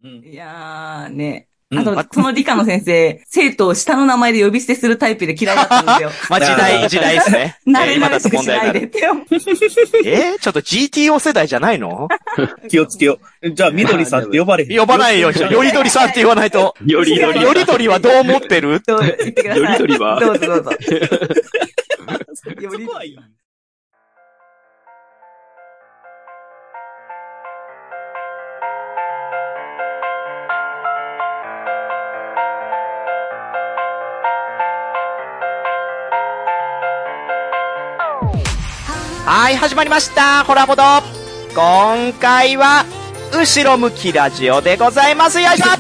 いやーね。 うんあと、その理科の先生、生徒を下の名前で呼び捨てするタイプで嫌いだったんですよ。 まあ時代ですね。 慣れ今だと慣れしくし問題になる。 ないでって。 ちょっと GTO 世代じゃないの？ 気をつけよう。じゃあ、みどりさんって呼ばれへん。 呼ばないよ。よりどりさんって言わないと。 よりどり。 よりどりはどう思ってる？ どう言ってください。 よりどりはどうぞどうぞ。 そこはいい。 はい、始まりました。ホラボド。今回は、後ろ向きラジオでございます。よいしょ。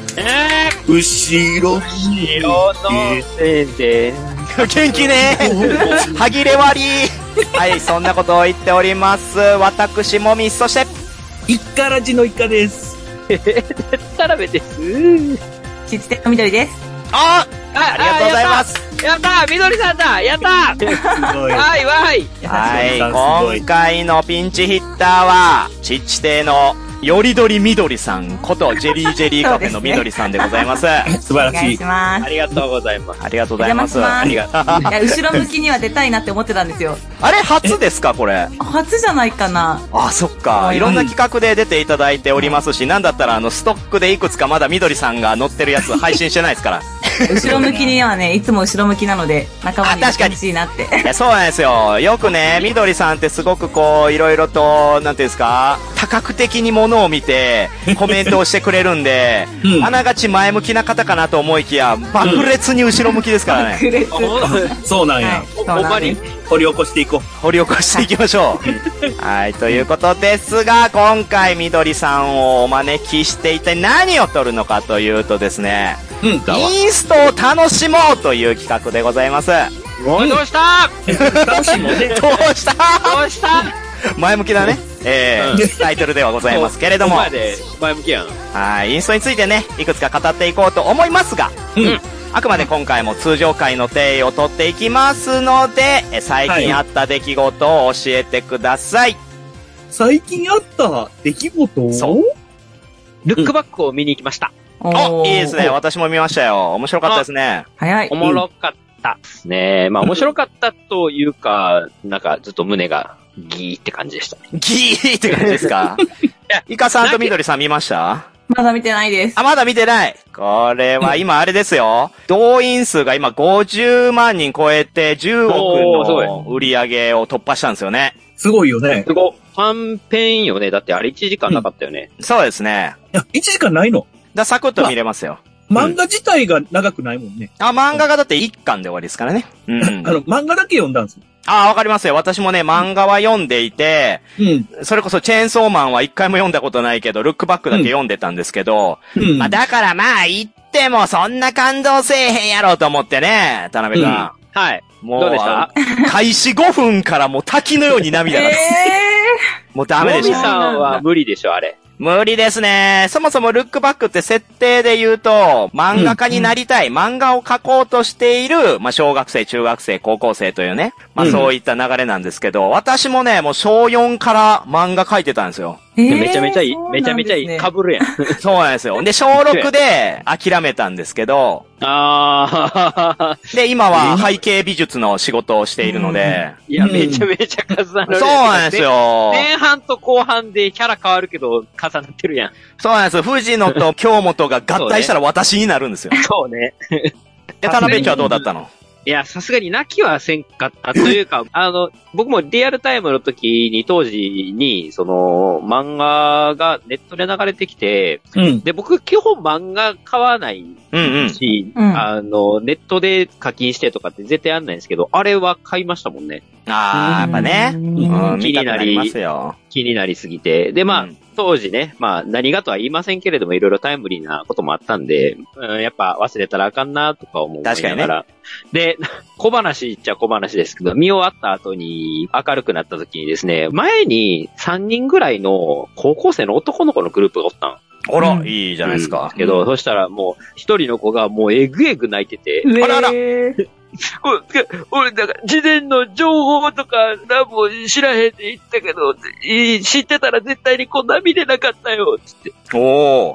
後ろの先生。 元気ね。歯切れ割り。はい、そんなことを言っております。私もみ、そして、 イカラジのイカです。 タラベです。 ちつてのみどりです。 ありがとうございます。 やったーみどりさんだやったーすごい。 はいわいはい、今回のピンチヒッターは、ちっち亭のよりどりみどりさんことジェリージェリーカフェのみどりさんでございます。 素晴らしいお願いし。ます。 ありがとうございます。 ありがとうございます。 お邪魔しますありがいや、後ろ向きには出たいなって思ってたんですよ。 あれ初ですかこれ？ 初じゃないかな。 あ、そっか。いろんな企画で出ていただいておりますし、なんだったらストックでいくつかまだみどりさんが載ってるやつ配信してないですから。 後ろ向きにはね、いつも後ろ向きなので、仲間になってほしいなって。 いやそうなんですよ。よくね、みどりさんってすごくこう、いろいろと、なんていうんですか、多角的にものを見て、コメントをしてくれるんで、 うんあながち前向きな方かなと思いきや、爆裂に後ろ向きですからね。 クレス。 そうなんや。 はい、そうなんです。 掘り起こしていこう。 掘り起こしていきましょう。はい、ということですが、今回みどりさんをお招きして一体何を撮るのかというとですね、 うん。 インストを楽しもうという企画でございます。 どうした楽しいもんね。 どうしたどうした前向きなね、タイトルではございますけれども、 前で前向きやん。 はい、インストについてね、いくつか語っていこうと思いますが、あくまで今回も通常回の定位を取っていきますので、最近あった出来事を教えてください。 最近あった出来事そうルックバックを見に行きました。 いいですね。私も見ましたよ。面白かったですね。 早い。 おもろかったですね。まあ面白かったというか、なんかずっと胸がギーって感じでした。 ギーって感じですか？イカさんとみどりさん見ました？ まだ見てないです。 あ、まだ見てない。これは今あれですよ。動員数が今50万人超えて10億の売り上げを突破したんですよね。 すごいよね。 すごい。短編よね。だってあれ1時間なかったよね。 そうですね。 いや、1時間ないの。 サクッと見れますよ。 漫画自体が長くないもんね。 漫画がだって1巻で終わりですからね。うん。 漫画だけ読んだんですよ。 わかりますよ。私もね、漫画は読んでいて、それこそチェーンソーマンは1回も読んだことないけど、ルックバックだけ読んでたんですけど、だから言ってもそんな感動せえへんやろうと思ってね、田辺君。 はい。 もう、 どうでした開始5分からもう滝のように涙が。もうダメでした。 モミさんは無理でしょ、あれ。 無理ですね。そもそもルックバックって設定で言うと、漫画家になりたい、漫画を描こうとしている、小学生、中学生、高校生というね、そういった流れなんですけど、私もね、もう小4から漫画描いてたんですよ。 めちゃめちゃいい。めちゃめちゃいい。被るやん。 そうなんですよ。で、小6で諦めたんですけど、で、今は背景美術の仕事をしているので、 いや、めちゃめちゃ重なる。 そうなんですよ。 前半と後半でキャラ変わるけど、重なってるやん。 そうなんですよ。藤野と京本が合体したら私になるんですよ。 そうね。 田辺ちゃんはどうだったの？ いや、さすがに泣きはせんかったというか、僕もリアルタイムの時に当時に、漫画がネットで流れてきて、で、僕基本漫画買わないし、ネットで課金してとかって絶対やんないんですけど、あれは買いましたもんね。 やっぱね。 気になりますよ。 気になりすぎて。で、当時ね、何がとは言いませんけれども、いろいろタイムリーなこともあったんで、やっぱ忘れたらあかんなとか思いながら。で、小話っちゃ小話ですけど、見終わった後に明るくなった時にですね、前に3人ぐらいの高校生の男の子のグループがおったん。 あら、いいじゃないですか。 けど、そしたらもう、一人の子がもうえぐえぐ泣いてて、 あらら俺、だから、事前の情報とか、何も知らへんって言ったけど、知ってたら絶対にこんな見れなかったよ、つって。 おー。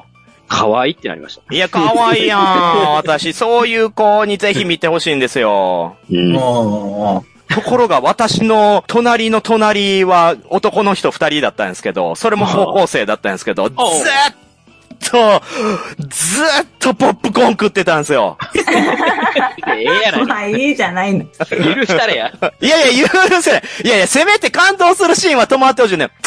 可愛いってなりました。 いや、可愛いやん。私、そういう子にぜひ見てほしいんですよ。ところが私の隣の隣は男の人2人だったんですけど、それも高校生だったんですけど、ずーっとポップコーン食ってたんですよ。 ええやない。 まあいいじゃないの。 許したれや。 いやいや、許せない。いやいや、せめて感動するシーンは止まってほしいね。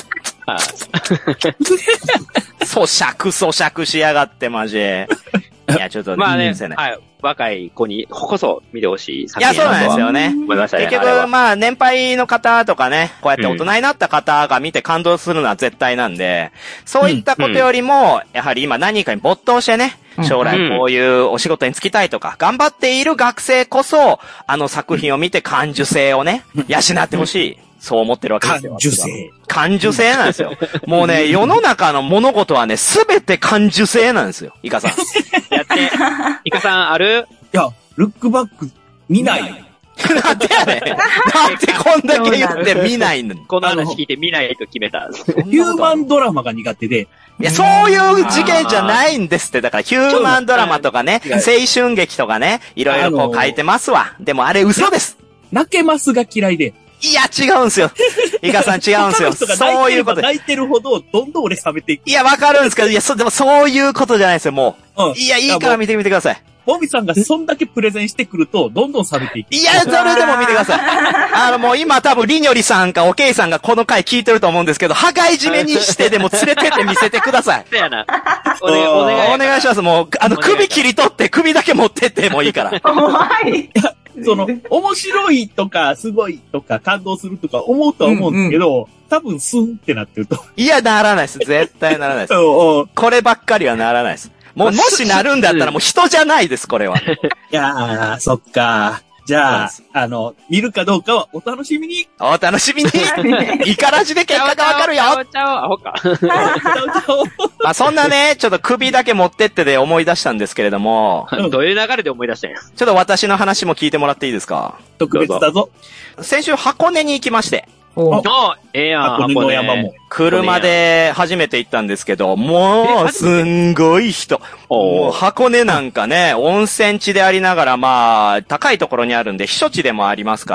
咀嚼しやがって、マジ。いや、ちょっと、 まあね、 許せない。 はい。若い子にこそ見てほしい作いや、 品そうなんですよね。 思いましたね。 結局、まあ、年配の方とかね、こうやって大人になった方が見て感動するのは絶対なんで、そういったことよりも、やはり今何かに没頭してね、将来こういうお仕事に就きたいとか、頑張っている学生こそ、あの作品を見て感受性をね、養ってほしい。そう思ってるわけですよ。 感受性。 感受性なんですよ。もうね、世の中の物事はね、すべて感受性なんですよ。イカさん。 やって。イカさんある？ いや、ルックバック見ない。 なんでやねん。なんでこんだけ言って見ないの？ この話聞いて見ないと決めた。 ヒューマンドラマが苦手で。 いや、そういう事件じゃないんですって。だから、ヒューマンドラマとかね、青春劇とかね、いろいろこう書いてますわ。でもあれ嘘です。 泣けますが嫌いで。 いや、違うんすよ。イカさん違うんすよ。そういうこと。 泣いてるほど、どんどん俺冷めていく。 いや、わかるんですけど、いや、でもそういうことじゃないですよ、もう。 うん。 いや、いいから見てみてください。 ボビさんがそんだけプレゼンしてくると、どんどん冷めていく。 いや、それでも見てください。もう今多分、リニョリさんかオケイさんがこの回聞いてると思うんですけど、羽交い締めにしてでも連れてって見せてください。 そうやな。お願いします。もう、首切り取って首だけ持ってってもいいから。 怖い。 面白いとか、すごいとか、感動するとか思うとは思うんですけど、多分スンってなってると。 いや、ならないです。絶対ならないです。こればっかりはならないです。もしなるんだったらもう人じゃないです、これは。いやー、そっか。じゃあ、見るかどうかはお楽しみに。 お楽しみに。イカラジで結果がわかるよ。 ちゃおアホか。 まあそんなね、ちょっと首だけ持ってってで思い出したんですけれども。 どういう流れで思い出したんや。 ちょっと私の話も聞いてもらっていいですか？ 特別だぞ。 先週箱根に行きまして。 ええやん、 箱根の山も。 車で初めて行ったんですけど、もう、すんごい人。もう箱根なんかね、温泉地でありながら、まあ、高いところにあるんで、避暑地でもありますから、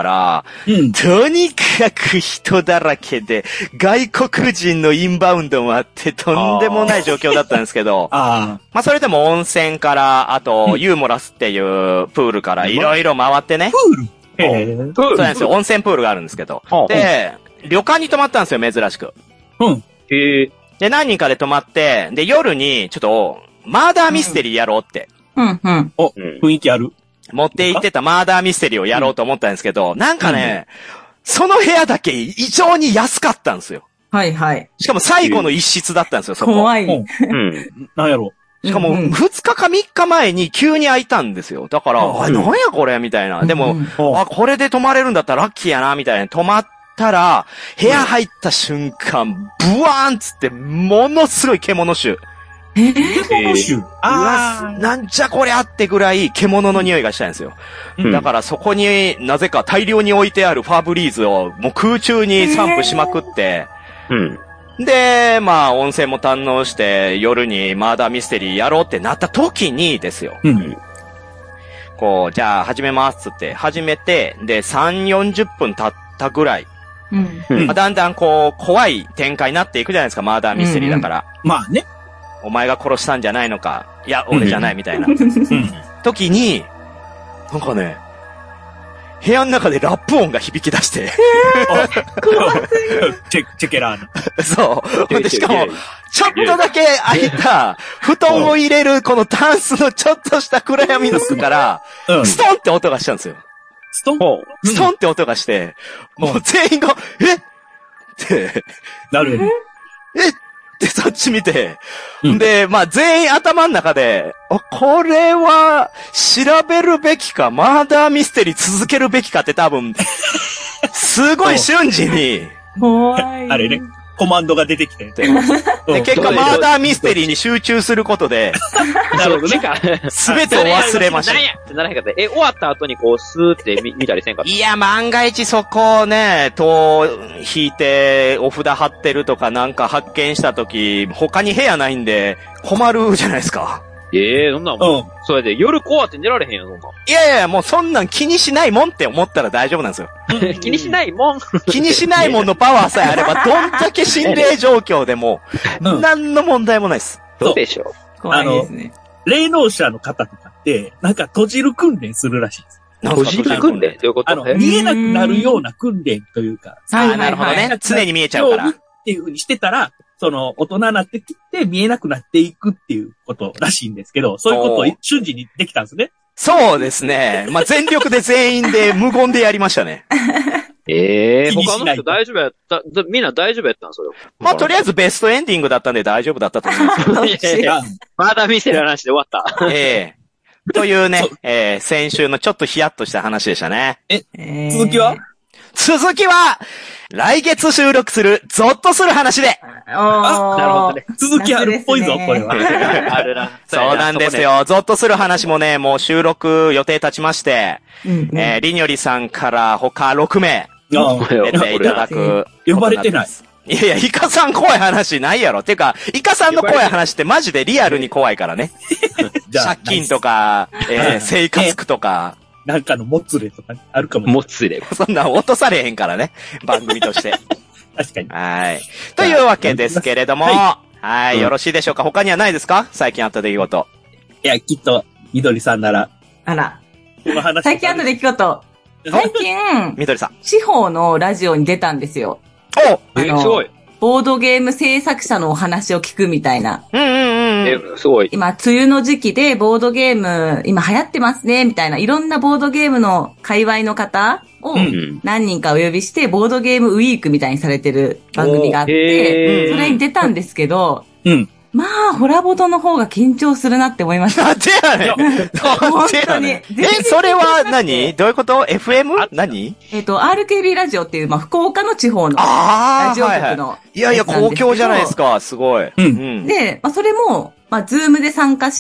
とにかく人だらけで、外国人のインバウンドもあって、とんでもない状況だったんですけど、まあ、それでも温泉から、あと、ユーモラスっていうプールからいろいろ回ってね。そうなんですよ。温泉プールがあるんですけど。で、旅館に泊まったんですよ、珍しく。で、何人かで泊まって、で、夜に、ちょっと、マーダーミステリーやろうって。 雰囲気ある。 持って行ってたマーダーミステリーをやろうと思ったんですけど、なんかね、その部屋だけ異常に安かったんですよ。 はいはい。 しかも最後の一室だったんですよ、そこ。 怖い。 なんやろ。 しかも、2日か3日前に急に開いたんですよ。だから、なんやこれみたいな。でも、これで泊まれるんだったらラッキーやな、みたいな。泊まったら、部屋入った瞬間、ブワーンつって、ものすごい獣臭。 獣臭なんじゃこりゃってぐらい獣の匂いがしたんですよ。だからそこになぜか大量に置いてあるファブリーズをもう空中に散布しまくって、で、まあ、温泉も堪能して、夜にマーダーミステリーやろうってなった時にですよ。こう、じゃあ始めますっつって、始めて、で、3、40分経ったぐらい。だんだんこう、怖い展開になっていくじゃないですか、マーダーミステリーだから。 まあね。 お前が殺したんじゃないのか。いや、俺じゃないみたいな。時に、なんかね、部屋の中でラップ音が響き出して。 チェケラーナ。 そう。で、しかも、ちょっとだけ開いた、布団を入れるこのタンスのちょっとした暗闇の隙から、ストンって音がしたんですよ。 ストンって音がして、もう全員が、えって、 なるほど。 で、そっち見て、で、まあ全員頭の中で、これは調べるべきか、マーダーミステリー続けるべきかって多分、すごい瞬時に、 怖い。 あれね。 コマンドが出てきて。 で、結果、マーダーミステリーに集中することで、 なるほどね。 すべてを忘れました。 何やってならへんかった。終わった後にこう、スーって見たりせんかった。 いや、万が一そこをね、引いて、お札貼ってるとかなんか発見したとき、他に部屋ないんで、困るじゃないですか。 そんなんもん。それで、夜怖って寝られへんやん、そんなん。 いやいや、もうそんなん気にしないもんって思ったら大丈夫なんですよ。 気にしないもん。 気にしないもんのパワーさえあれば、どんだけ心霊状況でも、何の問題もないです。 どうでしょう。 怖いですね。 霊能者の方とかって、なんか閉じる訓練するらしいです。 閉じる訓練どういうこと見えなくなるような訓練というか。 なるほどね。常に見えちゃうから。 っていう風にしてたら、大人になってきて見えなくなっていくっていうことらしいんですけど、そういうことを瞬時にできたんですね。 そうですね。まあ、全力で全員で無言でやりましたね。 他の人大丈夫やった、みんな大丈夫やったんそれ。 まあ、とりあえずベストエンディングだったんで大丈夫だったと思います。 まだ見せる話で終わった。 というね、先週のちょっとヒヤッとした話でしたね。 続きは来月収録する、ゾッとする話で。 なるほどね。 続きあるっぽいぞ、これは。 あるな。 そうなんですよ。ゾッとする話もね、もう収録予定立ちまして、りにょりさんから他6名、出ていただく。 呼ばれてない。 いやいや、イカさん怖い話ないやろ。てか、イカさんの怖い話ってマジでリアルに怖いからね。借金とか、生活苦とか。 なんかのもつれとかあるかも。 もつれ。 そんな落とされへんからね。番組として。 確かに。 はい。というわけですけれども、はい。よろしいでしょうか。他にはないですか？最近あった出来事。 いや、きっと、みどりさんなら。 あら。 この話。 最近あった出来事。最近、 みどりさん。 地方のラジオに出たんですよ。 すごい。 ボードゲーム制作者のお話を聞くみたいな。 すごい。 今、梅雨の時期でボードゲーム、今流行ってますね、みたいな、いろんなボードゲームの界隈の方を何人かお呼びして、ボードゲームウィークみたいにされてる番組があって、それに出たんですけど、まあ、ホラボドの方が緊張するなって思いました。 なんでやねん。 本当に。 それは何どういうこと ?FM? 何 RKB ラジオっていう、まあ、福岡の地方のラジオ局の。 いやいや、公共じゃないですか。すごい。 で、まあ、それも、まあ、ズームで参加して、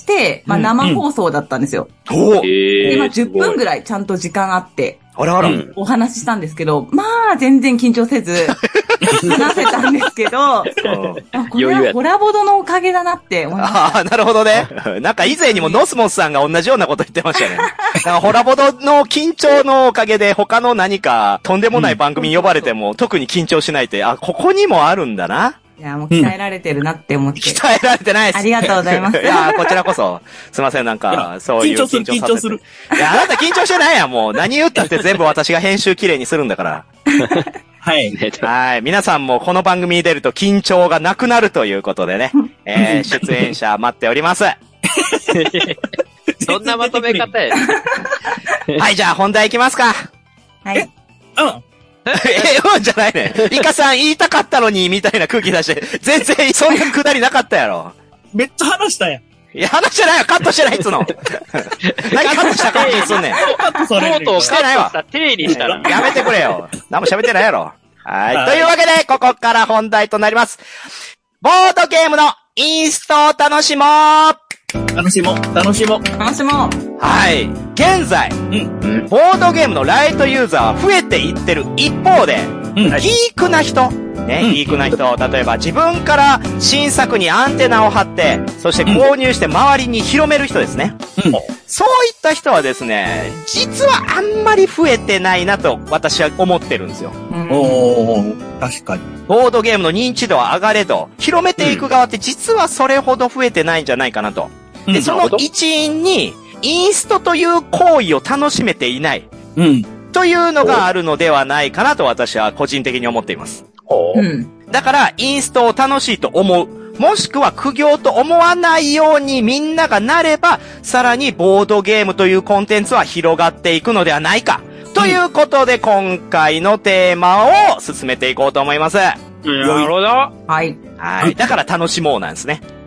まあ、生放送だったんですよ。で、まあ、10分ぐらいちゃんと時間あって、お話ししたんですけど、まあ、全然緊張せず、話せたんですけど、これはホラボドのおかげだなって思いました。 ああ、なるほどね。なんか以前にもノスモスさんが同じようなこと言ってましたね。なんかホラボドの緊張のおかげで他の何かとんでもない番組に呼ばれても特に緊張しないって、あ、ここにもあるんだな。 いや、もう鍛えられてるなって思って。 鍛えられてないです。 ありがとうございます。 いや、こちらこそ。すいません、なんか、そういう緊張する。 いや、あなた緊張してないやん、もう。何言ったって全部私が編集綺麗にするんだから。 はい。 はい。皆さんもこの番組に出ると緊張がなくなるということでね。出演者待っております。 そんなまとめ方や。 はい、じゃあ本題いきますか。 はい。 じゃないね。イカさん言いたかったのに、みたいな空気出して、全然そんなくだりなかったやろ。 めっちゃ話したやん。 いや、話してないよ。カットしてないっつうの。何カットした感じすんねん。 カットされる。 してないわ。 手にしたら。 やめてくれよ。何も喋ってないやろ。はい。というわけで、ここから本題となります。ボードゲームのインストを楽しもう。 楽しもう。 はい。現在、ボードゲームのライトユーザーは増えていってる一方で、ギークな人、ギークな人、例えば自分から新作にアンテナを張って、そして購入して周りに広める人ですね。そういった人はですね、実はあんまり増えてないなと私は思ってるんですよ。 確かに。 ボードゲームの認知度は上がれど、広めていく側って実はそれほど増えてないんじゃないかなと。で、その一因に、インストという行為を楽しめていない。というのがあるのではないかなと私は個人的に思っています。だから、インストを楽しいと思う。もしくは苦行と思わないようにみんながなれば、さらにボードゲームというコンテンツは広がっていくのではないか。ということで、今回のテーマを進めていこうと思います。 なるほど。 はい。 はい。だから楽しもうなんですね。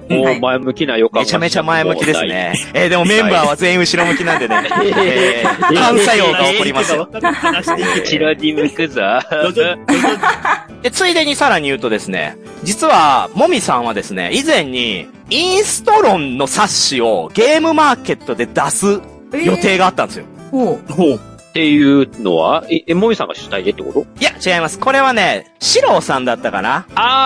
もう前向きな予感がめちゃめちゃ前向きですね。でもメンバーは全員後ろ向きなんでね。反作用が起こりますよ。 後ろに向くぞ。 で、ついでにさらに言うとですね、実は、もみさんはですね、以前に、インストロンの冊子をゲームマーケットで出す予定があったんですよ。 ほう。 っていうのは、もみさんが主体でってこと？ いや、違います。これはね、シローさんだったかな？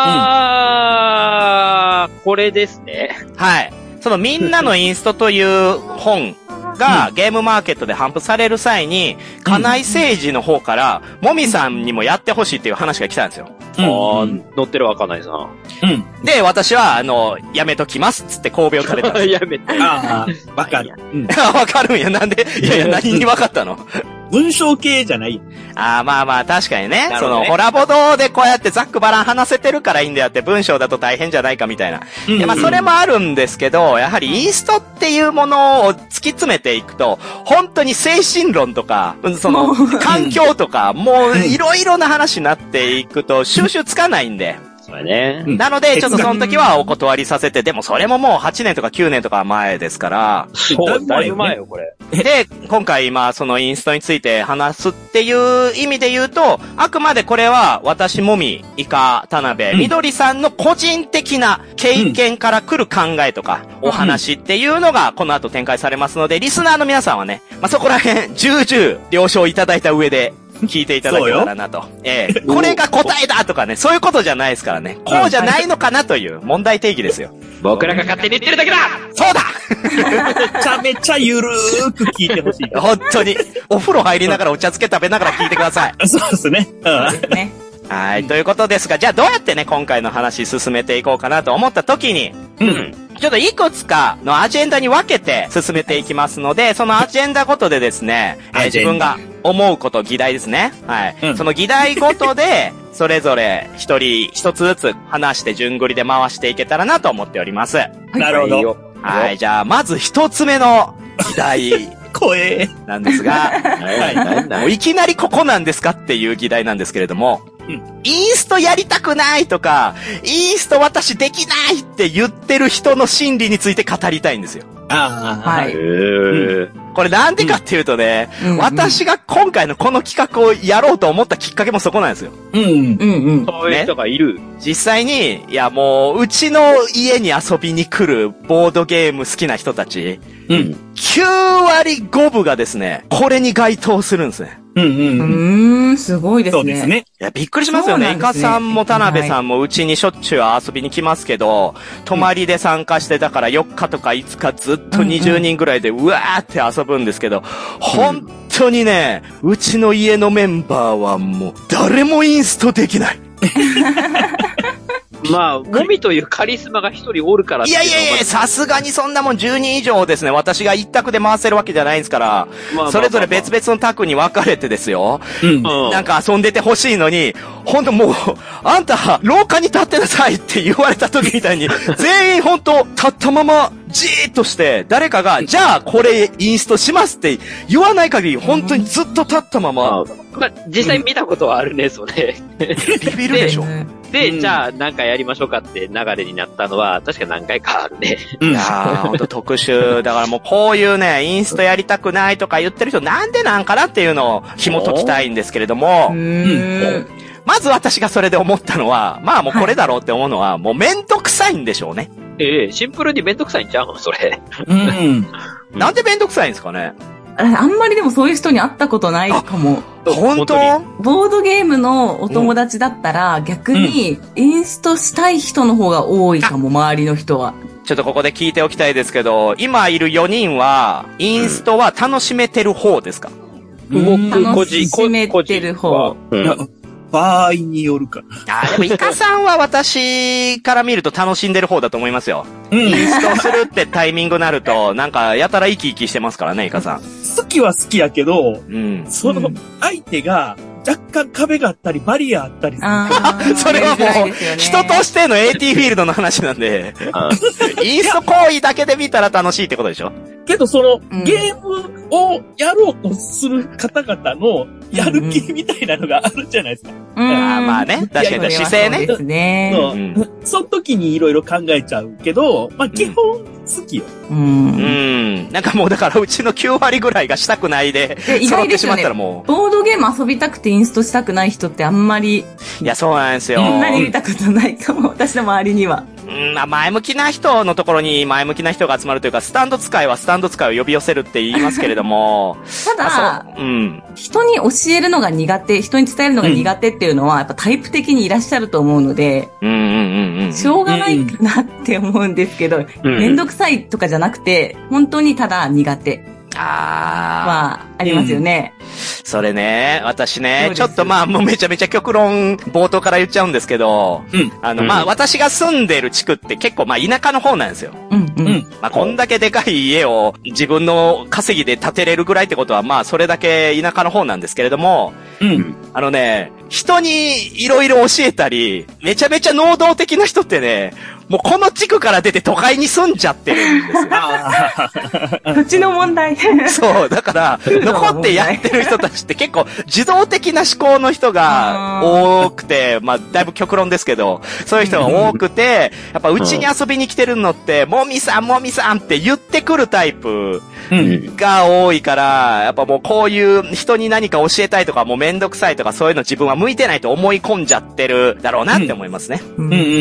これですね。 はい。そのみんなのインストという本がゲームマーケットで頒布される際に、金井誠二の方から、もみさんにもやってほしいっていう話が来たんですよ。 乗ってるわかんないさ。 で、私は、やめときますっつって神戸を垂れた。 やめて。 わかる。 わかるんや。なんで、いや、何にわかったの？ 文章系じゃない。 まあ、確かにね。その、ホラボドでこうやってざっくばらん話せてるからいいんだよって、文章だと大変じゃないかみたいな。まあ、それもあるんですけど、やはりインストっていうものを突き詰めていくと、本当に精神論とか、その、環境とか、もう、いろいろな話になっていくと、収集つかないんで。 ね。 なので、ちょっとその時はお断りさせて、でもそれももう8年とか9年とか前ですから。 そう、だいぶ前よ、これ。 で、今回そのインストについて話すっていう意味で言うと、あくまでこれは私もみ、イカ、田辺、みどりさんの個人的な経験から来る考えとか、お話っていうのがこの後展開されますので、リスナーの皆さんはね、そこら辺、重々了承いただいた上で、聞いていただけたらなと。これが答えだとかね、そういうことじゃないですからね。こうじゃないのかなという問題定義ですよ。 僕らが勝手に言ってるだけだ！ そうだめちゃめちゃゆるーく聞いてほしい。 本当に。お風呂入りながらお茶漬け食べながら聞いてください。 そうですね。 はい、ということですが、じゃあどうやってね、今回の話進めていこうかなと思った時に、ちょっといくつかのアジェンダに分けて進めていきますので、そのアジェンダごとでですね、自分が思うこと、議題ですね。はい。その議題ごとで、それぞれ一人一つずつ話して順繰りで回していけたらなと思っております。 なるほど。 はい、じゃあまず一つ目の議題。 怖え。 なんですが、もういきなりここなんですかっていう議題なんですけれども、インストやりたくないとか、インスト私できないって言ってる人の心理について語りたいんですよ。 はい。 これなんでかっていうとね、私が今回のこの企画をやろうと思ったきっかけもそこなんですよ。 そういう人がいる。 実際に、いやもう、うちの家に遊びに来るボードゲーム好きな人たち、9割5分がですね、これに該当するんですね。 すごいですね。 そうですね。 いや、びっくりしますよね。イカさんも田辺さんもうちにしょっちゅう遊びに来ますけど、泊まりで参加してだから4日とか5日ずっと20人ぐらいでうわーって遊ぶんですけど、本当にね、うちの家のメンバーはもう誰もインストできない。 まあ、もみというカリスマが一人おるからっていうのは。 いや、さすがにそんなもん10人以上ですね。私が一択で回せるわけじゃないんですから、それぞれ別々の択に分かれてですよ。なんか遊んでてほしいのに、ほんともう、あんた、廊下に立ってなさいって言われた時みたいに、全員ほんと、立ったまま、じーっとして、誰かが、じゃあこれインストしますって言わない限り、本当にずっと立ったまま。 まあ、実際見たことはあるね、それ。 ビビるでしょ。 で、じゃあ、なんかやりましょうかって流れになったのは、確か何回かあるね。 いやー、ほんと特殊。だからもうこういうね、インストやりたくないとか言ってる人なんでなんかなっていうのを紐解きたいんですけれども、まず私がそれで思ったのは、まあもうこれだろうって思うのは、もうめんどくさいんでしょうね。 シンプルにめんどくさいんちゃうのそれ。 なんでめんどくさいんですかね。 あんまりでもそういう人に会ったことないかも。 本当？ ボードゲームのお友達だったら、逆にインストしたい人の方が多いかも、周りの人は。 ちょっとここで聞いておきたいですけど、今いる4人は、インストは楽しめてる方ですか？ 楽しめてる方。 場合によるか。 でもイカさんは私から見ると楽しんでる方だと思いますよ。インストするってタイミングになると、なんかやたら生き生きしてますからね、イカさん。 好きは好きやけど、その相手が若干壁があったり、バリアあったりする。それはもう、人としての AT フィールドの話なんで、インスト行為だけで見たら楽しいってことでしょ？ けどその、ゲームをやろうとする方々のやる気みたいなのがあるじゃないですか。 まあね。確かに姿勢ね。 そうですね。 その時にいろいろ考えちゃうけど、まあ基本好きよ。 なんかもうだからうちの9割ぐらいがしたくないで、揃ってしまったらもう。 ボードゲーム遊びたくてインストしたくない人ってあんまり。 いや、そうなんですよ。 そんなに見たことないかも、私の周りには。 まあ前向きな人のところに前向きな人が集まるというか、スタンド使いはスタンド使いを呼び寄せるって言いますけれども。 ただ、人に教えるのが苦手、人に伝えるのが苦手っていうのは、やっぱタイプ的にいらっしゃると思うので、しょうがないかなって思うんですけど、めんどくさいとかじゃなくて、本当にただ苦手。は、ありますよね。 それね、私ね、ちょっとまあ、もうめちゃめちゃ極論、冒頭から言っちゃうんですけど、まあ、私が住んでる地区って結構まあ、田舎の方なんですよ。まあ、こんだけでかい家を自分の稼ぎで建てれるぐらいってことは、まあ、それだけ田舎の方なんですけれども、人にいろいろ教えたり、めちゃめちゃ能動的な人ってね、もうこの地区から出て都会に住んじゃってるんですよ。 土地の問題。 そう、だから、残ってやってる人たちって結構自動的な思考の人が多くて、まあ、だいぶ極論ですけど、そういう人が多くて、やっぱうちに遊びに来てるのって、もみさんって言ってくるタイプが多いから、やっぱもうこういう人に何か教えたいとか、もうめんどくさいとか、そういうの自分は向いてないと思い込んじゃってるだろうなって思いますね。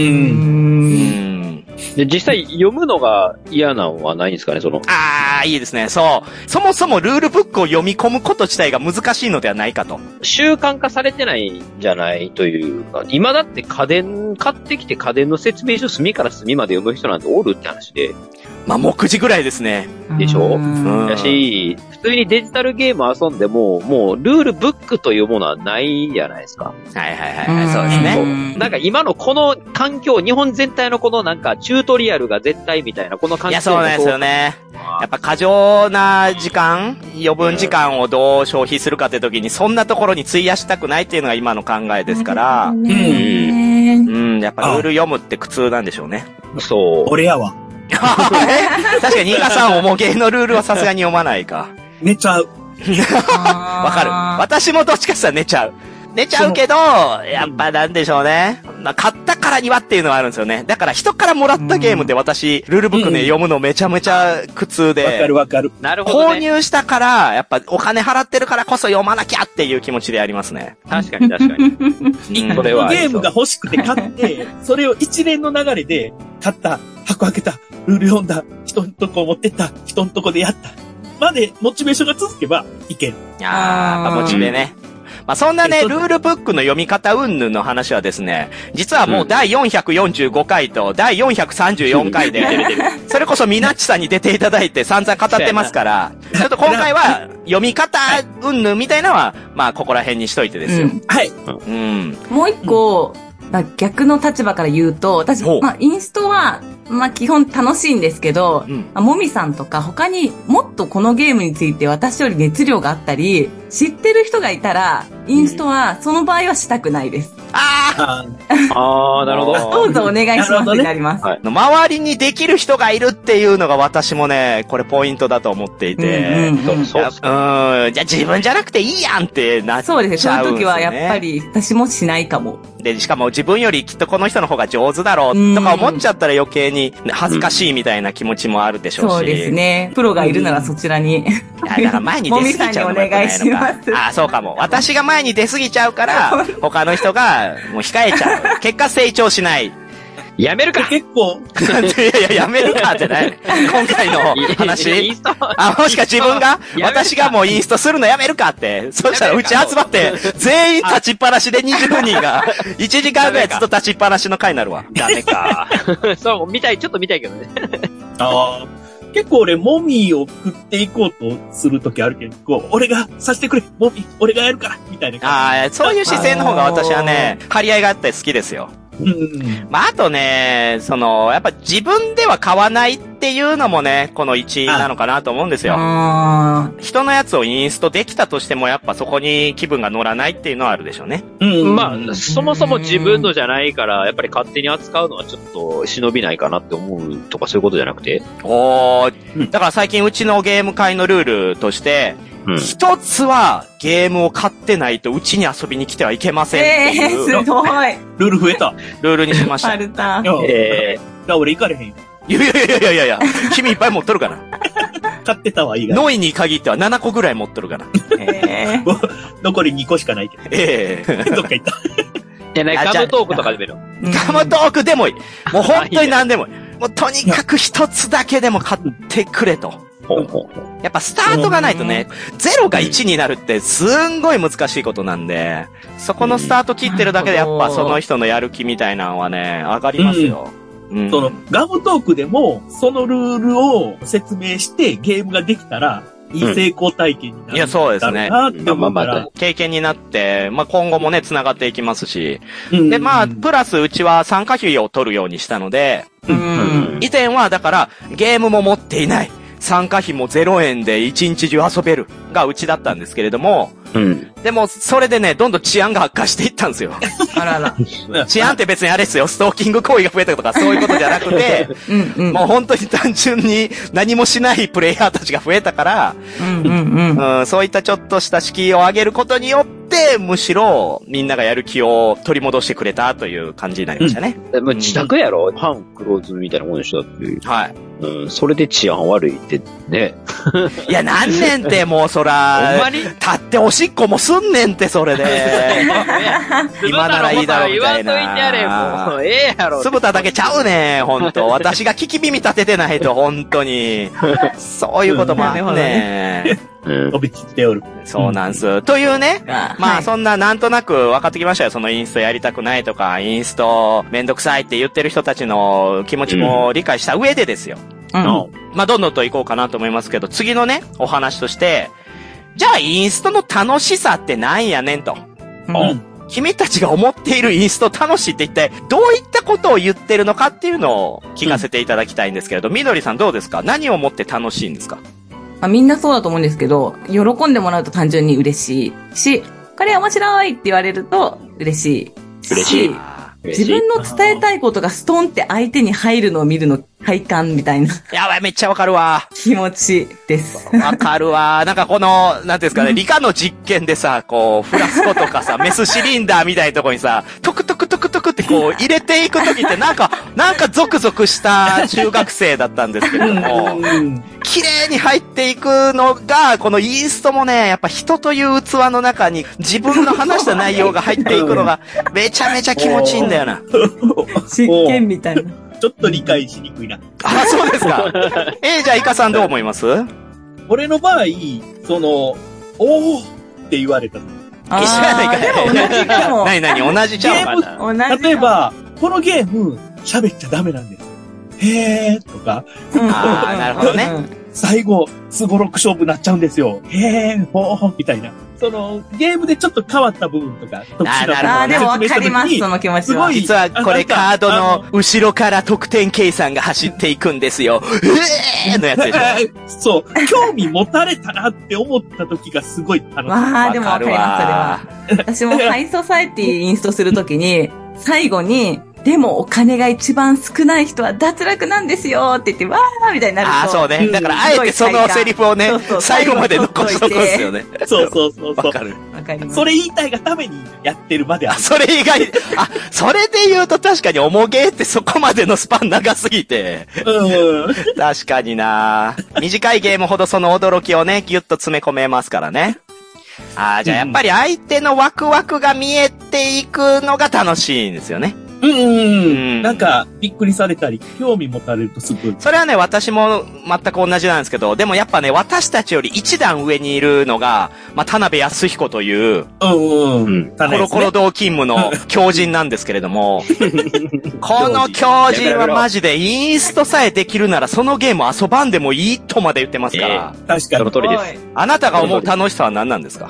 で、実際読むのが嫌なのはないんですかね、 いいですね。そう。そもそもルールブックを読み込むこと自体が難しいのではないかと。 習慣化されてないんじゃないというか、今だって家電買ってきて家電の説明書隅から隅まで読む人なんておるって話で。 まあ、目次ぐらいですね。 でしょ？だし、普通にデジタルゲーム遊んでも、もうルールブックというものはないじゃないですか。 そうですね。 なんか今のこの環境、日本全体のこのなんかチュートリアルが絶対みたいな、この環境。 いや、そうなんですよね。やっぱ過剰な時間、余分時間をどう消費するかって時に、そんなところに費やしたくないっていうのが今の考えですから、やっぱルール読むって苦痛なんでしょうね。 そう。俺やわ。 確かに、ニカさん重ゲーのルールはさすがに読まないか。 寝ちゃう。 わかる。私もどっちかしたら寝ちゃう。寝ちゃうけど、やっぱなんでしょうね。買ったからにはっていうのはあるんですよね。だから人からもらったゲームって私、ルールブックね、読むのめちゃめちゃ苦痛で。 わかる。 なるほど、 購入したから、やっぱお金払ってるからこそ読まなきゃっていう気持ちでありますね。 確かに。 それは。ゲームが欲しくて買って、それを一連の流れで、買った、箱開けた、ルール読んだ、人のとこ持ってった、人のとこでやった。まで、モチベーションが続けばいける。 やっぱモチベね。まあ、そんなね、ルールブックの読み方云々の話はですね、実はもう第445回と第434回で、それこそミナッチさんに出ていただいて散々語ってますから、ちょっと今回は読み方云々みたいなのは、まあ、ここら辺にしといてですよ。 はい。 もう一個、逆の立場から言うと、私、まあ、インストは、まあ、基本楽しいんですけど、もみさんとか他にもっとこのゲームについて私より熱量があったり、知ってる人がいたら、インストはその場合はしたくないです。 なるほど。 どうぞお願いしますになります。 周りにできる人がいるっていうのが私もね、これポイントだと思っていて。じゃあ自分じゃなくていいやんってなっちゃうんですよね。 そうですね。そういう時はやっぱり私もしないかも。 で、しかも自分よりきっとこの人の方が上手だろうとか思っちゃったら余計に恥ずかしいみたいな気持ちもあるでしょうし。 そうですね。プロがいるならそちらに。 だから前に出過ぎちゃうのが良くないのか。そうかも。私が前に出過ぎちゃうから、他の人がもう控えちゃう。結果成長しない。 やめるか結構。 いや、やめるかってない。今回の話。もしか自分が私がもうインストするのやめるかって。そしたらうち集まって、全員立ちっぱなしで20人が、1時間ぐらいずっと立ちっぱなしの回になるわ。 ダメか。そう、ちょっと見たいけどね。 結構俺、モミを食っていこうとするときあるけど、俺がさせてくれ、モミ、俺がやるから、みたいな。 そういう姿勢の方が私はね、張り合いがあって好きですよ。 まあ、あとね、やっぱ自分では買わないっていうのもね、この1位なのかなと思うんですよ。人のやつをインストできたとしても、やっぱそこに気分が乗らないっていうのはあるでしょうね。 まあ、そもそも自分のじゃないから、やっぱり勝手に扱うのはちょっと忍びないかなって思うとかそういうことじゃなくて。 だから最近うちのゲーム会のルールとして、一つはゲームを買ってないとうちに遊びに来てはいけませんっていう。 すごい。 ルール増えた。 ルールにしました。 パルタ。 俺行かれへん。 いや、君いっぱい持っとるから。 買ってたはいいが。 ノイに限っては7個ぐらい持っとるから。 残り2個しかないけど。どっか行った。 ガムトークとかでもいいの？ ガムトークでもいい。もう本当に何でもいい。もうとにかく一つだけでも買ってくれと。やっぱスタートがないとね、0が1になるってすんごい難しいことなんで、そこのスタート切ってるだけでやっぱその人のやる気みたいなのはね、上がりますよ。 ガムトークでも、そのルールを説明してゲームができたら、いい成功体験になる。 いや、そうですね。 ま経験になって、まあ、今後もね、繋がっていきますし。で、まあ、プラスうちは参加費を取るようにしたので、以前はだから、ゲームも持っていない。参加費も0円で1日中遊べるがうちだったんですけれども、でも、それでね、どんどん治安が悪化していったんですよ。 あらら。 治安って別にあれですよ、ストーキング行為が増えたとかそういうことじゃなくて、もう本当に単純に何もしないプレイヤーたちが増えたから、そういったちょっとした敷居を上げることによって、むしろみんながやる気を取り戻してくれたという感じになりましたね。 自宅やろ？半クローズみたいなもんでしょだって。 はい。 それで治安悪いってね。 いや、何年ってもうそら、 ほんまに立っておしっこもすんねんってそれで。今ならいいだろうみたいな。 言わんといてやれ、もう。やろ。 つぶただけちゃうねん、ほんと。私が聞き耳立ててないと、ほんとに。そういうこともあるね。 飛び散っておる。 そうなんす。というね、まあそんななんとなく分かってきましたよ。そのインストやりたくないとか、インストめんどくさいって言ってる人たちの気持ちも理解した上でですよ。まあどんどんと行こうかなと思いますけど、次のね、お話として、じゃあインストの楽しさってなんやねんと。君たちが思っているインスト楽しいって一体どういったことを言ってるのかっていうのを聞かせていただきたいんですけれど、みどりさんどうですか？何をもって楽しいんですか？ みんなそうだと思うんですけど、喜んでもらうと単純に嬉しいし、これ面白いって言われると嬉しい。 嬉しい。 自分の伝えたいことがストンって相手に入るのを見るの快感みたいな。 やばい、めっちゃわかるわ。 気持ちです。 わかるわ。なんかこの、なんていうんですかね、理科の実験でさ、こう、フラスコとかさ、メスシリンダーみたいなところにさ、トクトクトクトクってこう、入れていくときってなんかゾクゾクした中学生だったんですけれども、綺麗に入っていくのが、このインストもね、やっぱ人という器の中に自分の話した内容が入っていくのが、めちゃめちゃ気持ちいいんだよな。 実験みたいな。 ちょっと理解しにくいな。 あ、そうですか。じゃあイカさんどう思います？ 俺の場合、おーって言われた。 一緒やないかい。 でも同じかも。 同じちゃうかな。 例えば、このゲーム、喋っちゃダメなんです。へーとか。 なるほどね。 最後、スゴロク勝負になっちゃうんですよ。へー、ほー、みたいな。ゲームでちょっと変わった部分とか、特殊なでもわかります、その気持ちは。 実はこれカードの後ろから得点計算が走っていくんですよ。のやつでしょ。 そう。興味持たれたなって思った時がすごい楽しい。 でもわかります、それは。私もハイソサイティインストするときに、最後に、でもお金が一番少ない人は脱落なんですよって言って、わーみたいになると。 そうね。だからあえてそのセリフをね、最後まで残しとくんですよね。 そう。 わかる。 わかります。 それ言いたいがためにやってるまである。 それ以外、それで言うと確かに重ゲーってそこまでのスパン長すぎて。確かにな。短いゲームほどその驚きをね、ギュッと詰め込めますからね。じゃあやっぱり相手のワクワクが見えていくのが楽しいんですよね。 なんか、びっくりされたり、興味持たれるとすごい。 それはね、私も全く同じなんですけど、でもやっぱね、私たちより一段上にいるのが、田辺康彦という、コロコロ堂勤務の狂人なんですけれども、この狂人はマジでインストさえできるならそのゲーム遊ばんでもいいとまで言ってますから。 確かに。 その通りです。 あなたが思う楽しさは何なんですか？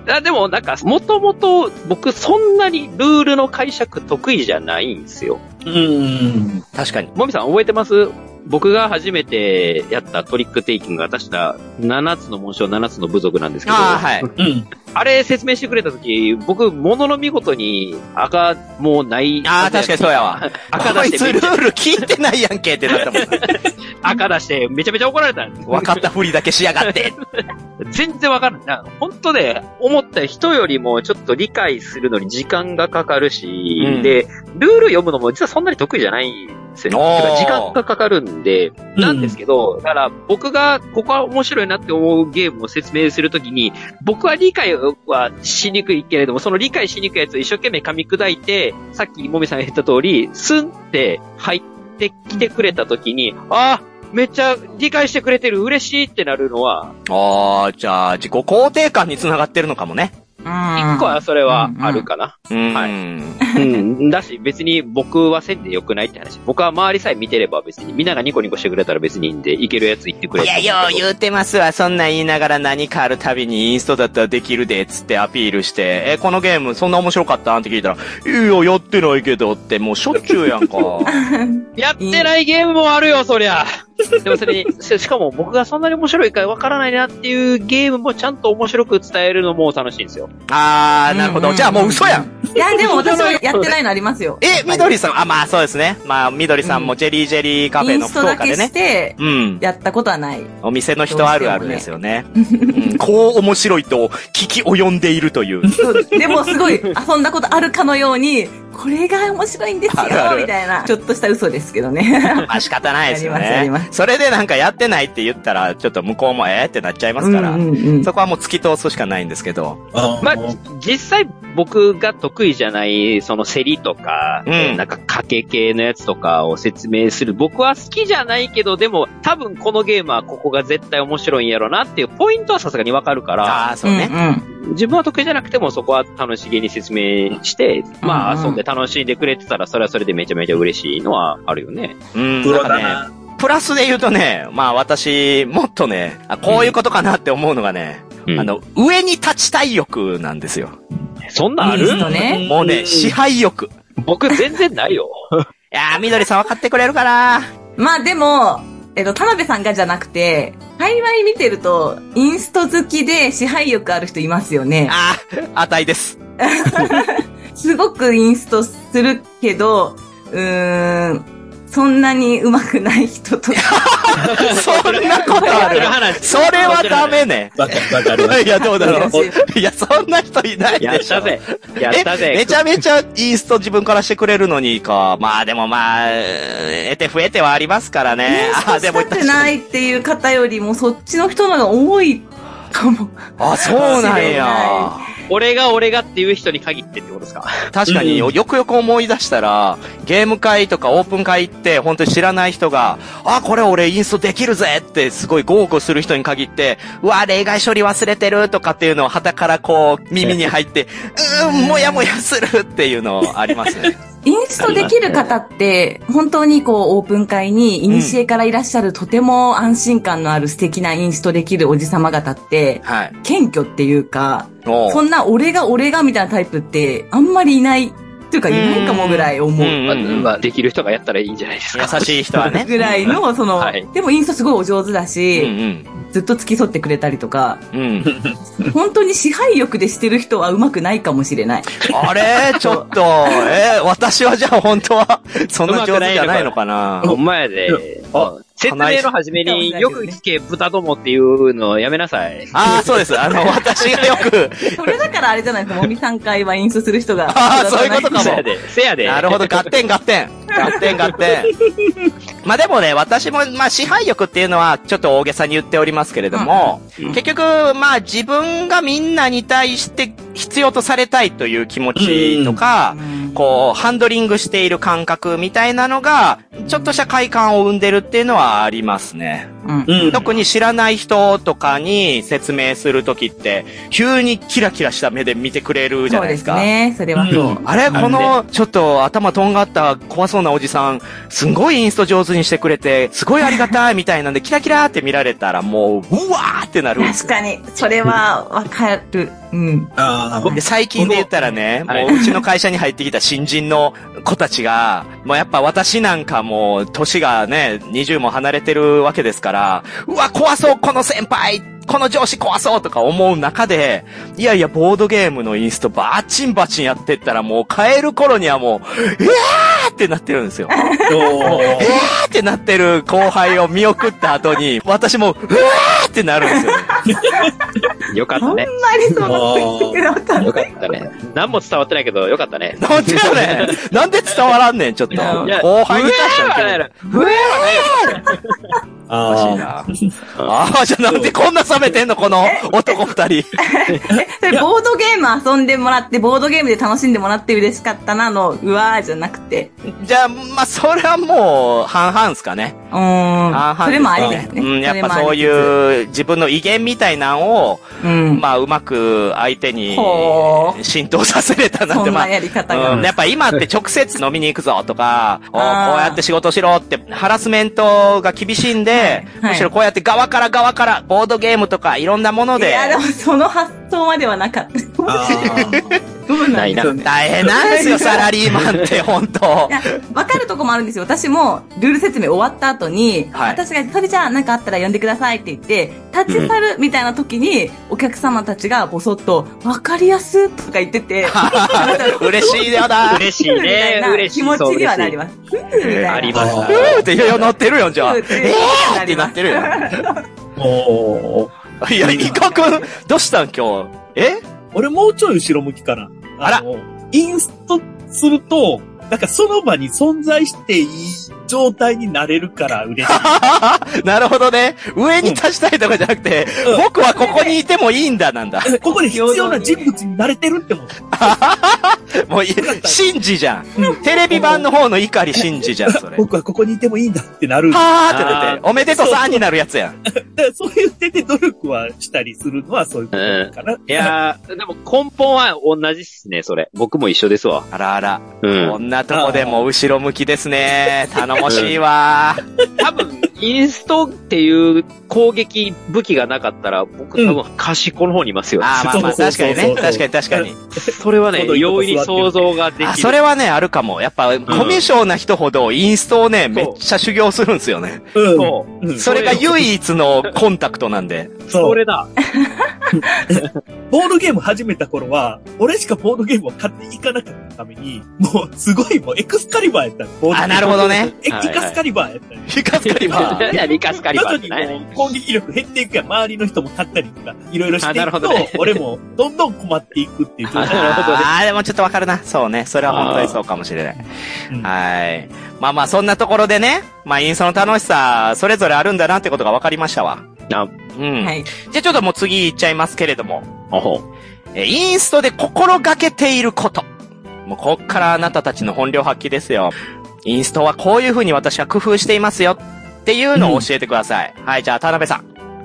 でもなんか、もともと僕そんなにルールの解釈得意じゃないんですよ。 確かに。 もみさん覚えてます？僕が初めてやったトリックテイキングが確か7つの紋章7つの部族なんですけど。 はい。 あれ説明してくれたとき、僕、ものの見事に赤もうない。 確かにそうやわ。赤出して。こいつルール聞いてないやんけってなったもん。 赤出してめちゃめちゃ怒られたんです。 分かったふりだけしやがって。 全然わかんない。本当ね、思った人よりもちょっと理解するのに時間がかかるし、で、ルール読むのも実はそんなに得意じゃないんですよね。時間がかかるんで、なんですけど、だから僕がここは面白いなって思うゲームを説明するときに、僕は理解はしにくいけれども、その理解しにくいやつを一生懸命噛み砕いて、さっきもみさんが言った通り、スンって入ってきてくれたときに、めっちゃ理解してくれてる、嬉しいってなるのは。 じゃあ自己肯定感につながってるのかもね。 一個はそれはあるかな。はい。だし、別に僕はせんでよくないって話。僕は周りさえ見てれば別に、みんながニコニコしてくれたら別にいいんで、いけるやつ言ってくれ。 いや、よう言うてますわ。そんなん言いながら何かあるたびにインストだったらできるで、つってアピールして、このゲームそんな面白かったんって聞いたら、いや、やってないけどって、もうしょっちゅうやんか。 やってないゲームもあるよ、そりゃ。でもそれに、しかも僕がそんなに面白いかわからないなっていうゲームもちゃんと面白く伝えるのも楽しいんですよ。 なるほど。じゃあもう嘘やん。 いや、でも私はやってないのありますよ。 みどりさん、まあそうですね。まあ、みどりさんもジェリージェリーカフェの福岡でね。 インストだけして、やったことはない。 お店の人あるあるですよね。こう面白いと聞き及んでいるという。 でもすごい遊んだことあるかのように、これが面白いんですよ、みたいな。ちょっとした嘘ですけどね。 まあ仕方ないですよね。それでなんかやってないって言ったら、ちょっと向こうもってなっちゃいますから、そこはもう突き通すしかないんですけど。 まあ、実際僕が得意じゃない、その競りとか、なんか賭け系のやつとかを説明する。僕は好きじゃないけど、でも多分このゲームはここが絶対面白いんやろなっていうポイントはさすがにわかるから。 そうね。 自分は得意じゃなくてもそこは楽しげに説明して、まあ遊んで楽しんでくれてたらそれはそれでめちゃめちゃ嬉しいのはあるよね。 プロだな。 プラスで言うとね、まあ私、もっとね、こういうことかなって思うのがね、上に立ちたい欲なんですよ。 そんなんある？ もうね、支配欲。 僕全然ないよ。 いやー、みどりさん分かってくれるかな。 まあでも、田辺さんがじゃなくて、界隈見てると、インスト好きで支配欲ある人いますよね。 値です。 すごくインストするけど、そんなに上手くない人とか。 そんなことある？それはダメね。 わかる。 いや、どうだろう。いや、そんな人いないでしょ。 やったぜ。 めちゃめちゃインスト自分からしてくれるのにか。まあでもまあ、得て増えてはありますからね。 でもしたくないっていう方よりも、そっちの人の方が多いかも。 そうなんや。 俺がっていう人に限ってってことですか？ 確かによくよく思い出したら、ゲーム会とかオープン会って本当に知らない人が、これ俺インストできるぜってすごい豪語する人に限って、例外処理忘れてるとかっていうのを旗からこう耳に入って、もやもやするっていうのありますね。 インストできる方って、本当にこう、オープン会に、古からいらっしゃるとても安心感のある素敵なインストできるおじさま方って、謙虚っていうか、そんな俺がみたいなタイプって、あんまりいない、というかいないかもぐらい思う。 できる人がやったらいいんじゃないですか。 優しい人はね。 ぐらいの、でもインストすごいお上手だし、ずっと付き添ってくれたりとか、本当に支配欲でしてる人は上手くないかもしれない。 あれちょっと、私はじゃあ本当は、そんな上手じゃないのかな。 ほんまやで。説明の初めによく聞け豚どもっていうのをやめなさい。 そうです。私がよく。 それだからあれじゃないですか、もみ3回はインストする人が。 そういうことかも。 せやで。 なるほど、合点。まあでもね、私も、まあ支配欲っていうのはちょっと大げさに言っておりますけれども、結局、まあ自分がみんなに対して必要とされたいという気持ちとか、こう、ハンドリングしている感覚みたいなのが、 ちょっとした快感を生んでるっていうのはありますね。 うん。 特に知らない人とかに説明するときって、急にキラキラした目で見てくれるじゃないですか。 そうですね。それはそう。 あれこの、ちょっと頭とんがった怖そうなおじさん、すんごいインスト上手にしてくれて、すごいありがたいみたいなんで、キラキラって見られたらもう、うわーってなるんですよ。 確かに。それはわかる。うん。 で、最近で言ったらね、もううちの会社に入ってきた新人の子たちが、もうやっぱ私なんかもう、年がね、20も離れてるわけですから、うわ、怖そう、この先輩この上司怖そうとか思う中で、いやいや、ボードゲームのインストバチンバチンやってったらもう帰る頃にはもう、ってなってるんですよ。ってなってる後輩を見送った後に、私も、ってなるんですよ。 よかったね。 ほんまにその言ってくれなかったね。 よかったね。何も伝わってないけど、よかったね。 なんでよね。なんで伝わらんねん、ちょっと。後輩に出しちゃうけど。おかしいな。じゃあなんでこんな冷めてんのこの男二人。 それボードゲーム遊んでもらって、ボードゲームで楽しんでもらって嬉しかったなの、うわーじゃなくて。 じゃあ、まあ、それはもう、半々ですかね。半々。 それもありですね。 うん、やっぱそういう自分の威厳みたいなのを、まあ、うまく相手に浸透させれたなって、まあ、 やり方が。 やっぱ今って直接飲みに行くぞとか、こうやって仕事しろって、ハラスメントが厳しいんで、むしろこうやって側からボードゲームとかいろんなもので。 いや、でもその発想まではなかった。どうなんでしょうね。 大変なんですよ、サラリーマンって、本当。 いや、わかるとこもあるんですよ。私も、ルール説明終わった後に、私が、それじゃあなんかあったら呼んでくださいって言って、立ち去るみたいな時に、お客様たちがボソッと、わかりやすとか言ってて、 嬉しいよな。 嬉しいね。嬉しい。 気持ちにはなります。 あります。 って、いや、なってるよ、じゃあ。ってなってるよ。いや、イカくん、どうしたん今日。 俺もうちょい後ろ向きかな。 あら。 インストすると、なんかその場に存在していい状態になれるから嬉しい。 なるほどね。上に立ちたいとかじゃなくて、僕はここにいてもいいんだなんだ。 ここで必要な人物になれてるって思う。 もう、シンジじゃん。テレビ版の方の怒りシンジじゃん、それ。 僕はここにいてもいいんだってなる。 はーってなって、おめでとうさんになるやつやん。 そういう点で努力はしたりするのはそういうことかな。 いやー、でも根本は同じっすね、それ。僕も一緒ですわ。 あらあら。こんなとこでも後ろ向きですね。頼もしいわ。 多分、インストっていう攻撃武器がなかったら、僕多分端っこの方にいますよ。 まあ確かにね。確かに。 それはね、容易に想像ができる。 それはね、あるかも。やっぱ、コミュ障な人ほどインストをね、めっちゃ修行するんですよね。 そう。 それが唯一のコンタクトなんで。 それだ。 ボードゲーム始めた頃は、俺しかボードゲームを買っていかなかったために、もうすごいもうエクスカリバーやったの。 なるほどね。 イカスカリバーやったの。 イカスカリバー。 いや、イカスカリバー。 徐々にもう攻撃力減っていくやん。周りの人も買ったりとか、いろいろしていくと、俺もどんどん困っていくっていう状態。 でもちょっとわかるな。そうね。それは本当にそうかもしれない。はい。まあそんなところでね、インストの楽しさ、それぞれあるんだなってことがわかりましたわ。 はい。 じゃあちょっともう次行っちゃいますけれども。インストで心がけていること。もうこっからあなたたちの本領発揮ですよ。インストはこういう風に私は工夫していますよっていうのを教えてください。はい、じゃあ田辺さ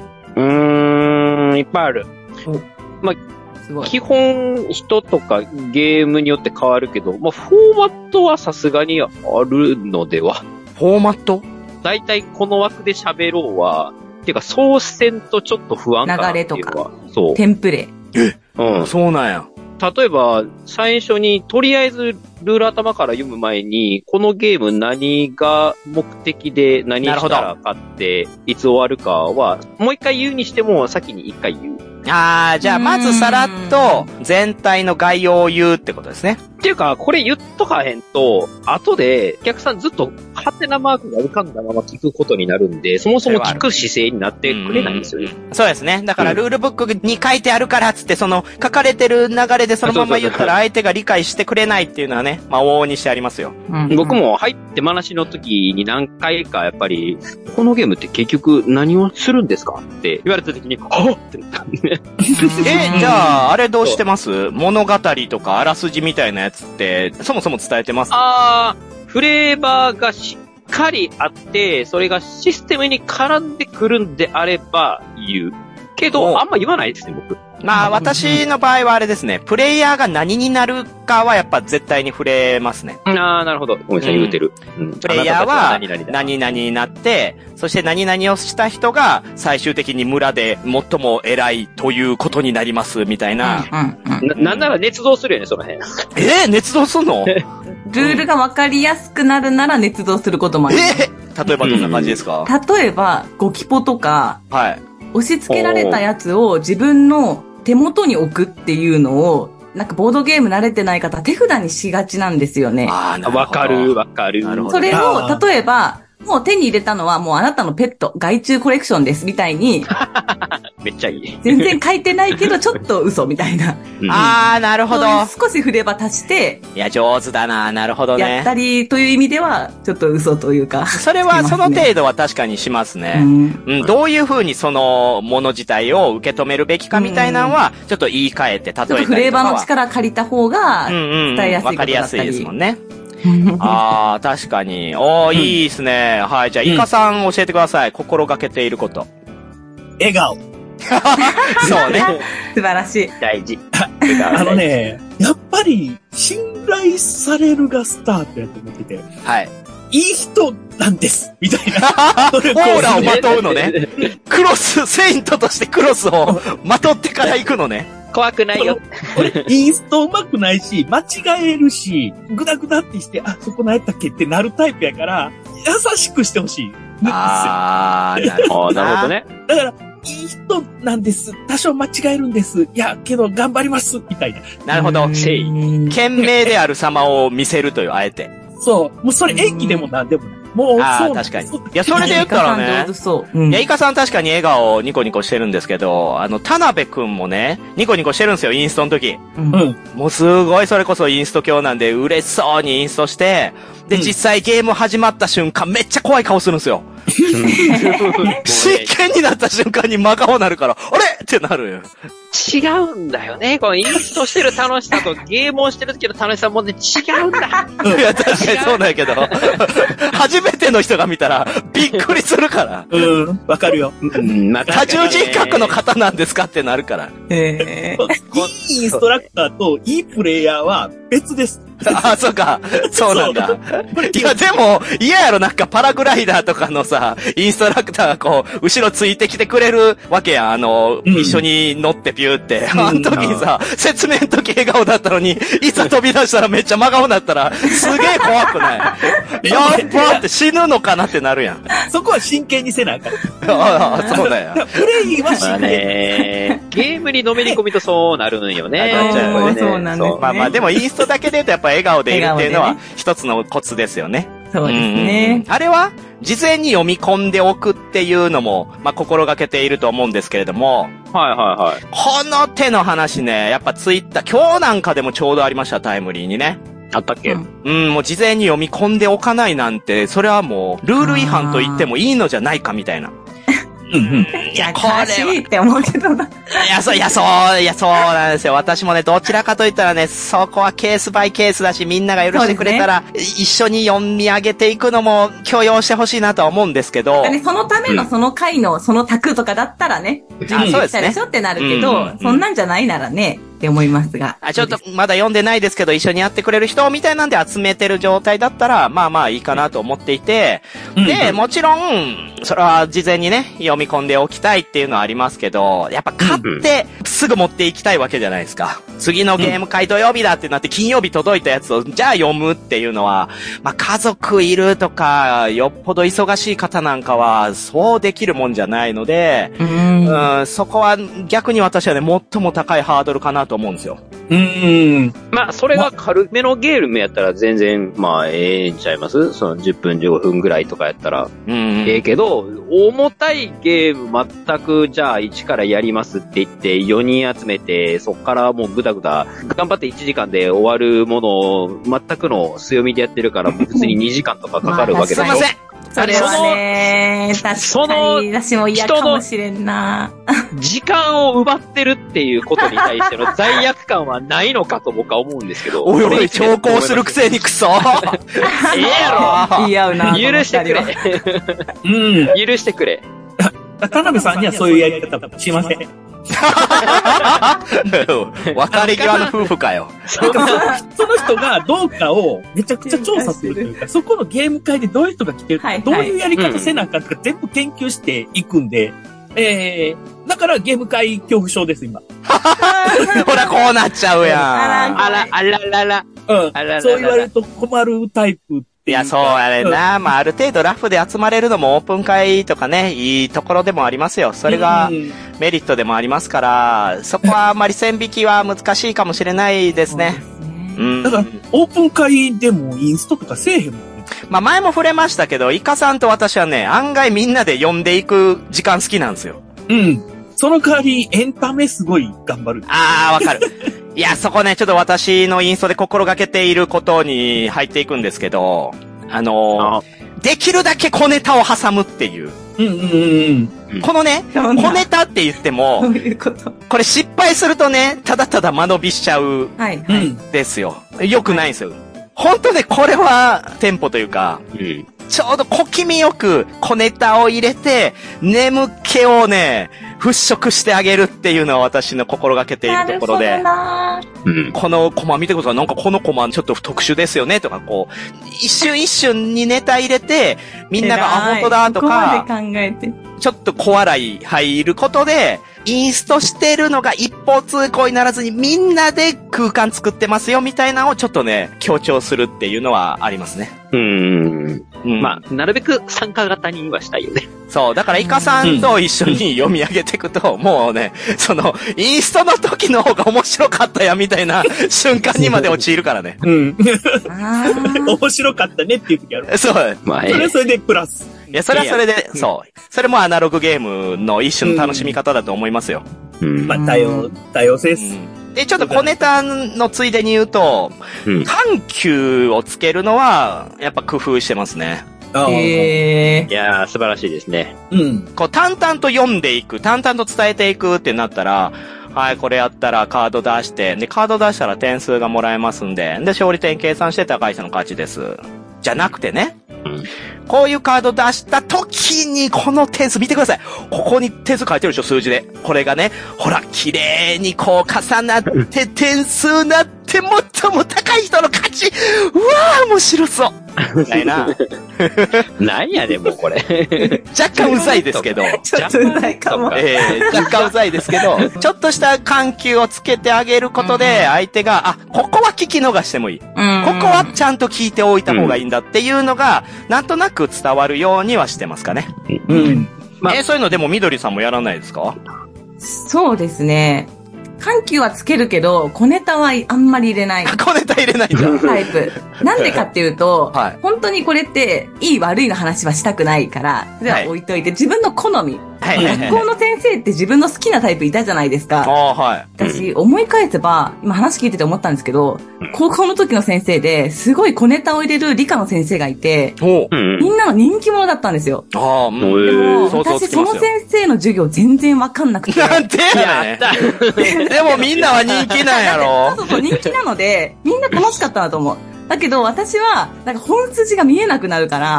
ん。いっぱいある。基本人とかゲームによって変わるけど、フォーマットはさすがにあるのでは。 フォーマット？ だいたいこの枠で喋ろうは、っていうか、操線とちょっと不安かなっていうのは。流れとか。 そう。テンプレ。 そうなんや。 例えば、最初に、とりあえず、ルール頭から読む前に、このゲーム何が目的で何したら勝って、いつ終わるかは、もう一回言うにしても、先に一回言う。 じゃあまずさらっと、全体の概要を言うってことですね。 っていうか、これ言っとかへんと、後で、お客さんずっと、ハテナマークが浮かんだまま聞くことになるんで、そもそも聞く姿勢になってくれないんですよね。 そうですね。だから、ルールブックに書いてあるからっつって、書かれてる流れでそのまま言ったら相手が理解してくれないっていうのはね、往々にしてありますよ。 僕も入って話の時に何回かやっぱり、このゲームって結局何をするんですかって言われた時に、はっってなったんで。 じゃあ、あれどうしてます？物語とかあらすじみたいなやつって、そもそも伝えてます？ フレーバーがしっかりあって、それがシステムに絡んでくるんであれば言う。けど、あんま言わないですね、僕。 まあ、私の場合はあれですね、プレイヤーが何になるかはやっぱ絶対に触れますね。 ああ、なるほど。ごめんなさい、言うてる。 プレイヤーは何々になって、そして何々をした人が最終的に村で最も偉いということになります、みたいな。 なんなら捏造するよね、その辺。 捏造すんの？ ルールが分かりやすくなるなら捏造することもあります。 例えばどんな感じですか？ 例えば、ゴキポとか、 はい。 押し付けられたやつを自分の手元に置くっていうのを、なんかボードゲーム慣れてない方手札にしがちなんですよね。 わかる。 それを、例えば、もう手に入れたのはもうあなたのペット、害虫コレクションですみたいに。 めっちゃいい。 全然書いてないけどちょっと嘘みたいな。 なるほど。 少し振れば足して。 いや、上手だな。なるほどね。 やったりという意味では、ちょっと嘘というか。 それは、その程度は確かにしますね。どういう風にそのもの自体を受け止めるべきかみたいなのは、ちょっと言い換えて、例えたりとかは。ちょっとフレーバーの力借りた方が、伝えやすいことだったり。 わかりやすいですもんね。確かに。いいですね。はい。じゃあ、イカさん教えてください。心がけていること。 笑顔。 そうね。 素晴らしい。 大事。 やっぱり、信頼されるがスタートやと思ってて。 はい。 いい人なんです。みたいな。 オーラをまとうのね。セイントとしてクロスをまとってから行くのね。 怖くないよ。 俺、インスト上手くないし、間違えるし、グダグダってして、そこ何やったっけってなるタイプやから、優しくしてほしい。 なるほどね。 だから、いい人なんです。多少間違えるんです。いや、けど頑張ります。みたいな。 なるほど。賢明である様を見せるという、あえて。 そう。もうそれ演技でもなんでもない。もう、そう。 確かに。いや、それで言ったらね。いや、イカさん確かに笑顔ニコニコしてるんですけど、田辺くんもね、ニコニコしてるんですよ、インストの時。もうすごいそれこそインスト教なんで、嬉しそうにインストして、で、実際ゲーム始まった瞬間、めっちゃ怖い顔するんですよ。真剣になった瞬間に真顔になるから、あれってなるよ。 違うんだよね。このインストしてる楽しさとゲームをしてる時の楽しさもね、違うんだ。 いや、確かにそうだけど、初めての人が見たらびっくりするから。 わかるよ。 多重人格の方なんですかってなるから。 いいインストラクターといいプレイヤーは別です。 そうか。そうなんだ。いや、でも、嫌やろ、なんかパラグライダーとかのさ、インストラクターがこう、後ろついてきてくれるわけやん。一緒に乗ってピューって。あの時にさ、説明の時笑顔だったのに、いざ飛び出したらめっちゃ真顔になったら、すげえ怖くない？やっばって死ぬのかなってなるやん。 そこは真剣にせなあかん。 そうだよ。 プレイは真剣。 ゲームにのめり込みとそうなるんよね。 そうなんですね。 まあでもインストだけで言うとやっぱ笑顔でいるっていうのは一つのコツですよね。 そうですね。 あれは事前に読み込んでおくっていうのも、まあ心がけていると思うんですけれども。 はい。 この手の話ね、やっぱツイッター、今日なんかでもちょうどありました、タイムリーにね。 あったっけ？ もう事前に読み込んでおかないなんて、それはもう、ルール違反と言ってもいいのじゃないかみたいな。 いや、これは。しいって思うけどな。 いや、そうなんですよ。私もね、どちらかといったらね、そこはケースバイケースだし、みんなが許してくれたら、一緒に読み上げていくのも許容してほしいなとは思うんですけど。 そのためのその回のその卓とかだったらね、準備したでしょってなるけど、そんなんじゃないならね、って思いますが。 ちょっとまだ読んでないですけど、一緒にやってくれる人みたいなんで集めてる状態だったら、まあいいかなと思っていて、で、もちろん、それは事前にね、読み込んでおきたいっていうのはありますけど、やっぱ買ってすぐ持っていきたいわけじゃないですか。次のゲーム会土曜日だってなって金曜日届いたやつをじゃあ読むっていうのは、まあ家族いるとか、よっぽど忙しい方なんかはそうできるもんじゃないので、そこは逆に私はね、最も高いハードルかなと思うんですよ。 まあ、それが軽めのゲームやったら全然、まあ、ええんちゃいます？その10分15分ぐらいとかやったら。ええけど、重たいゲーム全く、じゃあ1からやりますって言って4人集めて、そっからもうぐだぐだ、頑張って1時間で終わるものを全くの強みでやってるから、もう普通に2時間とかかかるわけだよ。 すいません。 それはね、確かに、私も嫌かもしれんな。 時間を奪ってるっていうことに対しての罪悪感はないのかと僕は思うんですけど。 おいおい、長考するくせにクソええやろ言い合うな。 許してくれ。うん。許してくれ。 田辺さんにはそういうやり方しません。 別れ際の夫婦かよ。 その人がどうかをめちゃくちゃ調査するというか、そこのゲーム会でどういう人が来てるか、どういうやり方せなあかんとか全部研究していくんで、だからゲーム会恐怖症です、今。 ほら、こうなっちゃうやん。 あら。 うん。そう言われると困るタイプ。 いや、そうやねんな。まあ、ある程度ラフで集まれるのもオープン会とかね、いいところでもありますよ。それがメリットでもありますから、そこはあんまり線引きは難しいかもしれないですね。 だから、オープン会でもインストとかせえへんもんね。 まあ、前も触れましたけど、イカさんと私はね、案外みんなで呼んでいく時間好きなんですよ。 うん。その代わり、エンタメすごい頑張る。 ああ、わかる。いや、そこね、ちょっと私のインストで心がけていることに入っていくんですけど、できるだけ小ネタを挟むっていう。このね、小ネタって言っても、これ失敗するとね、ただただ間延びしちゃう。ですよ。よくないんですよ。本当ね、これは、テンポというか、ちょうど小気味よく小ネタを入れて、眠気をね、払拭してあげるっていうのは私の心がけているところで。このコマ見てください。なんかこのコマちょっと特殊ですよねとか、こう、一瞬一瞬にネタ入れて、みんなが本当だとか、ちょっと小笑い入ることで、インストしてるのが一方通行にならずにみんなで空間作ってますよみたいなのをちょっとね、強調するっていうのはありますね。 まあ、なるべく参加型にはしたいよね。 そう、だからイカさんと一緒に読み上げていくと、もうね、インストの時の方が面白かったやみたいな瞬間にまで陥るからね。 面白かったねっていう時ある。 そう。 まあ、それはそれでプラス。 いや、それはそれで、そう。それもアナログゲームの一種の楽しみ方だと思いますよ。 まあ、多様性です。 で、ちょっと小ネタのついでに言うと、緩急をつけるのは、やっぱ工夫してますね。 いやー、素晴らしいですね。 こう、淡々と読んでいく、淡々と伝えていくってなったら、はい、これやったらカード出して、で、カード出したら点数がもらえますんで、で、勝利点計算して高い人の勝ちです。じゃなくてね、こういうカード出した時にこの点数見てください。ここに点数書いてるでしょ、数字で。これがね、ほら、綺麗にこう重なって点数なって最も高い人の勝ち。うわー、面白そう。みたいな。 なんやねん、もうこれ。 若干うざいですけど。 ちょっとうざいかも。 若干うざいですけど、ちょっとした緩急をつけてあげることで、相手が、ここは聞き逃してもいい。ここはちゃんと聞いておいた方がいいんだっていうのが、なんとなく伝わるようにはしてますかね。そういうのでもみどりさんもやらないですか？ そうですね。緩急はつけるけど、小ネタはあんまり入れない。 小ネタ入れないんだ。 タイプ。なんでかっていうと、本当にこれって、いい悪いの話はしたくないから、それは置いといて、自分の好み。学校の先生って自分の好きなタイプいたじゃないですか。私、思い返せば、今話聞いてて思ったんですけど、高校の時の先生で、すごい小ネタを入れる理科の先生がいて、みんなの人気者だったんですよ。でも、私その先生の授業全然わかんなくて。 なんでやねでもみんなは人気なんやろ。 そう、人気なので、みんな楽しかったなと思う。だけど私は、なんか本筋が見えなくなるから。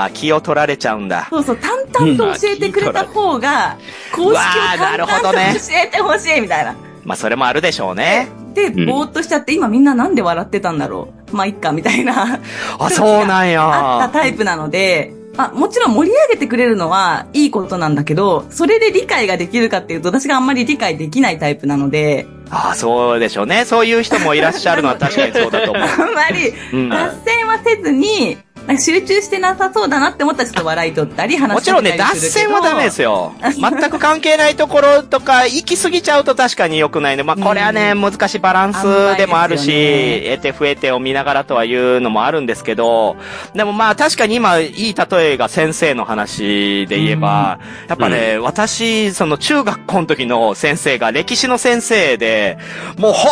気を取られちゃうんだ。 そうそう、淡々と教えてくれた方が、公式を淡々と教えてほしいみたいな。 まあそれもあるでしょうね。 で、ぼーっとしちゃって、今みんななんで笑ってたんだろう。まあいっか、みたいな。 そうなんや。 あったタイプなので、もちろん盛り上げてくれるのはいいことなんだけど、それで理解ができるかっていうと、私があんまり理解できないタイプなので。 そうでしょうね。そういう人もいらっしゃるのは確かにそうだと思う。 あんまり、脱線はせずに、なんか集中してなさそうだなって思ったらちょっと笑い取ったり話してたりするけど。 もちろんね、脱線はダメですよ。全く関係ないところとか、行き過ぎちゃうと確かに良くないね。まあ、これはね、難しいバランスでもあるし、得て増えてを見ながらとはいうのもあるんですけど、でもまあ確かに今、いい例えが先生の話で言えば、やっぱね、私、その中学校の時の先生が歴史の先生で、もう本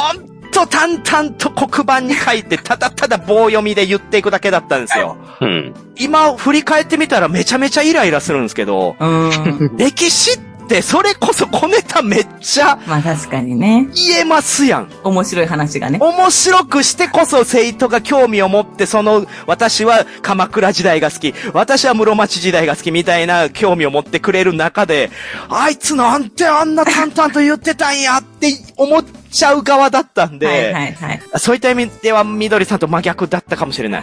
と淡々と黒板に書いて、ただただ棒読みで言っていくだけだったんですよ。うん。今、振り返ってみたらめちゃめちゃイライラするんですけど、歴史ってそれこそ小ネタめっちゃ、 まあ確かにね。 言えますやん。 面白い話がね。 面白くしてこそ生徒が興味を持って、私は鎌倉時代が好き、私は室町時代が好きみたいな興味を持ってくれる中で、あいつなんてあんな淡々と言ってたんやって思っちゃう側だったんで、はいはいはい、そういった意味ではみどりさんと真逆だったかもしれない。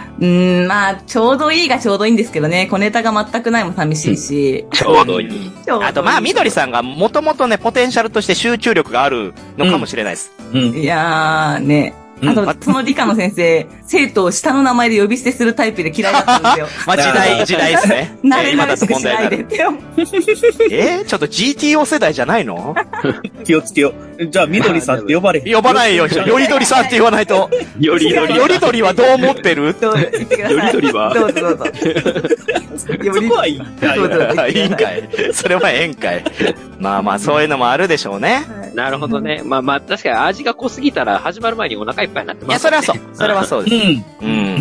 まあ、ちょうどいいがちょうどいいんですけどね、小ネタが全くないも寂しいし。 ちょうどいい。 あとまあ、みどりさんがもともとね、ポテンシャルとして集中力があるのかもしれないです。 いやーね。あと、その理科の先生、生徒を下の名前で呼び捨てするタイプで嫌いだったんですよ。 まあ、時代ですね。 今だと問題になる。ちょっと GTO 世代じゃないの気をつけよう。じゃあ、みどりさんって呼ばれへん。 呼ばないよ。よりどりさんって言わないと。よりどりはどう思ってる？ どうぞ、言ってください。よりどりはどうぞ。 そこはいい。 いいんかい。それはええんかい。まあまあ、そういうのもあるでしょうね。 なるほどね。まあまあ、確かに味が濃すぎたら始まる前にお腹いっぱいになってます、ね。 いや、それはそうです。うん。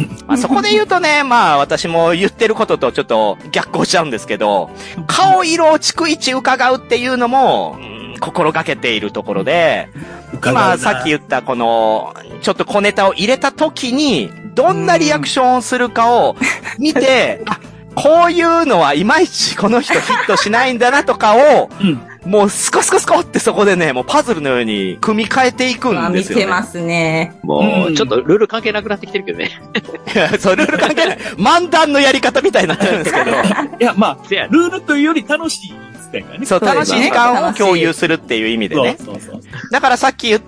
まあ、そこで言うとね、まあ、私も言ってることとちょっと逆行しちゃうんですけど、顔色を逐一伺うっていうのも、心がけているところで、まあ、さっき言ったこの、ちょっと小ネタを入れた時に、どんなリアクションをするかを見て、こういうのはいまいちこの人ヒットしないんだなとかを、もうスコってそこでね、もうパズルのように組み替えていくんですよね。 見てますね。 もう、ちょっとルール関係なくなってきてるけどね。 いや、そう、ルール関係ない。漫談のやり方みたいになってるんですけど。いや、まあ、ルールというより楽しい。 そう、楽しい時間を共有するっていう意味でね。そう。だからさっき言った、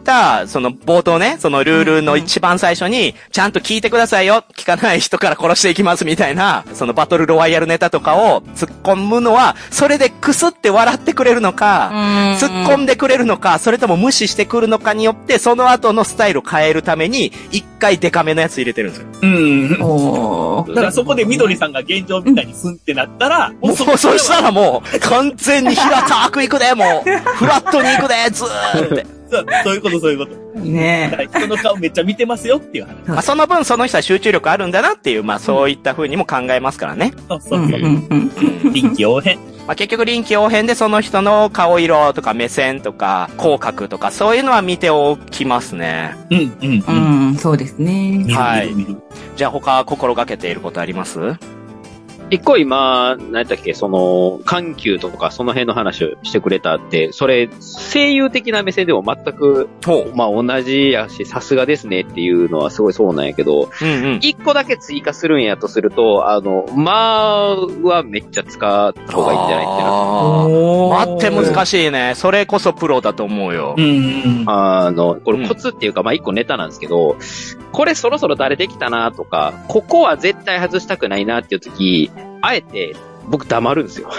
その冒頭ね、そのルールの一番最初に、ちゃんと聞いてくださいよ、聞かない人から殺していきますみたいな、そのバトルロワイヤルネタとかを突っ込むのは、それでクスって笑ってくれるのか、突っ込んでくれるのか、それとも無視してくるのかによって、その後のスタイルを変えるために、一回デカめのやつ入れてるんですよ。だからそこでみどりさんが現状みたいにスンってなったら、 もうそしたらもう、完全に平たく行くで、もう、フラットに行くで、ずーって。 そういうこと。 ねえ。人の顔めっちゃ見てますよっていう話。 まあ、その分その人は集中力あるんだなっていう、まあそういった風にも考えますからね。 そう。臨機応変。 まあ結局臨機応変でその人の顔色とか目線とか口角とかそういうのは見ておきますね。 そうですね。 はい。じゃあ他心がけていることあります？ 一個今、何だっけ、緩急とかその辺の話をしてくれたって、それ、声優的な目線でも全く、まあ同じやし、さすがですねっていうのはすごいそうなんやけど、一個だけ追加するんやとすると、まあはめっちゃ使った方がいいんじゃないってな。って難しいね。それこそプロだと思うよ。 これコツっていうか、まあ一個ネタなんですけど、これそろそろ誰できたなとか、ここは絶対外したくないなっていう時、あえて、僕黙るんですよ。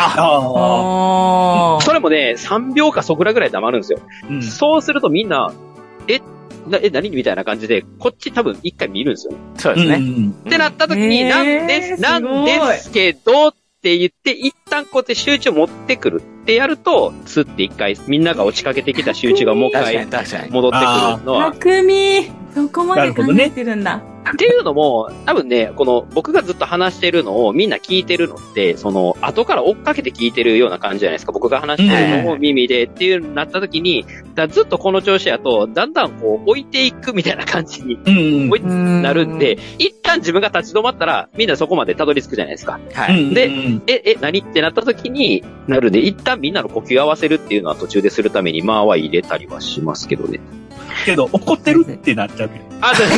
それもね、3秒かそこらぐらい黙るんですよ。そうするとみんな、何みたいな感じで、こっち多分一回見るんですよ。 そうですね。 ってなった時に、なんですけどって言って、一旦こうやって集中を持ってくるってやると、スッて一回、みんなが落ちかけてきた集中がもう一回戻ってくるのは。 そこまで考えてるんだ。 っていうのも、多分ね、僕がずっと話してるのをみんな聞いてるのって、後から追っかけて聞いてるような感じじゃないですか。僕が話してるのを耳でっていうなった時に、ずっとこの調子やと、だんだん置いていくみたいな感じになるんで、一旦自分が立ち止まったら、みんなそこまでたどり着くじゃないですか。はい。で、何ってなった時になるんで、一旦みんなの呼吸合わせるっていうのは途中でするために、まあは入れたりはしますけどね。 けど、怒ってるってなっちゃうけど。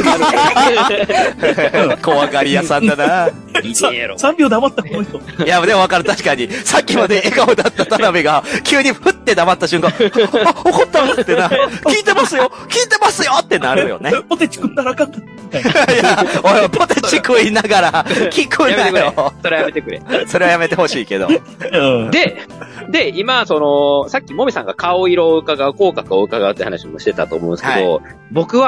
怖がり屋さんだな。 3秒黙ったこの人。 いや、でもわかる。確かに。さっきまで笑顔だった田辺が、急にふって黙った瞬間、怒ったってな。聞いてますよってなるよね。 ポテチ食ったらあかんかったみたいな。いや、俺ポテチ食いながら、聞くんだよ。 それはやめてくれ。 それはやめてほしいけど。 で、今、さっきもみさんが顔色を伺う、口角を伺うって話もしてたと思うんですけど、僕は、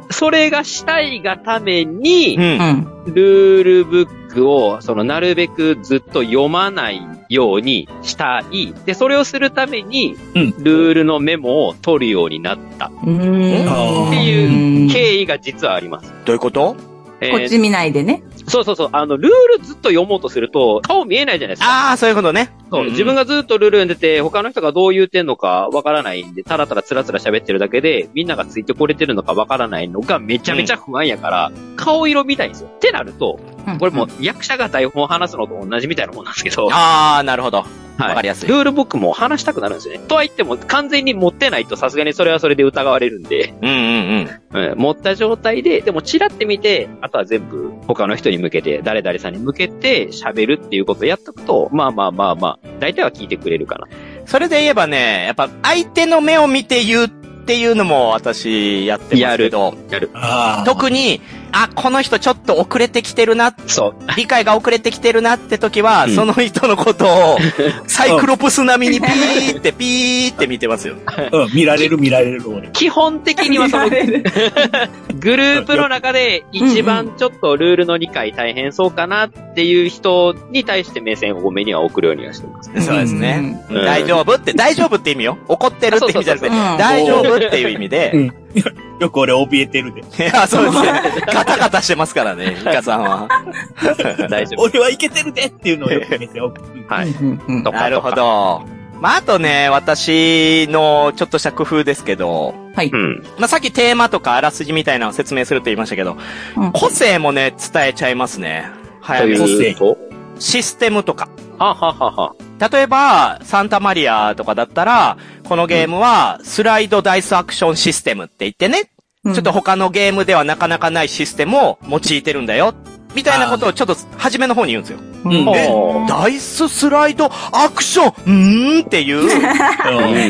それがしたいがために、ルールブックを、なるべくずっと読まないようにしたい。で、それをするために、ルールのメモを取るようになった。っていう経緯が実はあります。 どういうこと？ こっち見ないでね。 そう。ルールずっと読もうとすると、顔見えないじゃないですか。 ああ、そういうことね。 そう、自分がずっとルール読んでて、他の人がどう言うてんのかわからないんで、ただただつらつら喋ってるだけで、みんながついてこれてるのかわからないのがめちゃめちゃ不安やから、顔色見たいんですよ。ってなると、これもう役者が台本を話すのと同じみたいなもんなんですけど。 ああ、なるほど。 はい。 わかりやすい。 ルールブックも話したくなるんですよね。とは言っても、完全に持ってないとさすがにそれはそれで疑われるんで。持った状態で、でもチラって見て、あとは全部他の人に向けて、誰々さんに向けて喋るっていうことをやっとくと、まあ、大体は聞いてくれるかな。 それで言えばね、やっぱ相手の目を見て言うっていうのも私やってますけど。 やる。 特に、この人ちょっと遅れてきてるな。 そう。 理解が遅れてきてるなって時は、その人のことを、サイクロプス並みにピーって見てますよ。 見られる俺。 基本的にはグループの中で一番ちょっとルールの理解大変そうかなっていう人に対して目線を多めには送るようにはしてます。 そうですね。大丈夫って意味よ。怒ってるって意味じゃなくて、大丈夫っていう意味で。 よく俺怯えてるで。 いや、そうですね。ガタガタしてますからね、イカさんは。 大丈夫。 俺はいけてるでっていうのをよく見ておく。 はい。 なるほど。あとね、私のちょっとした工夫ですけど。 はい。 さっきテーマとかあらすじみたいなのを説明すると言いましたけど、個性もね、伝えちゃいますね。 早めに。 システムとか。 は。 例えば、サンタマリアとかだったら、このゲームは、スライドダイスアクションシステムって言ってね、ちょっと他のゲームではなかなかないシステムを用いてるんだよ、みたいなことをちょっと初めの方に言うんですよ。ダイススライドアクションっていう、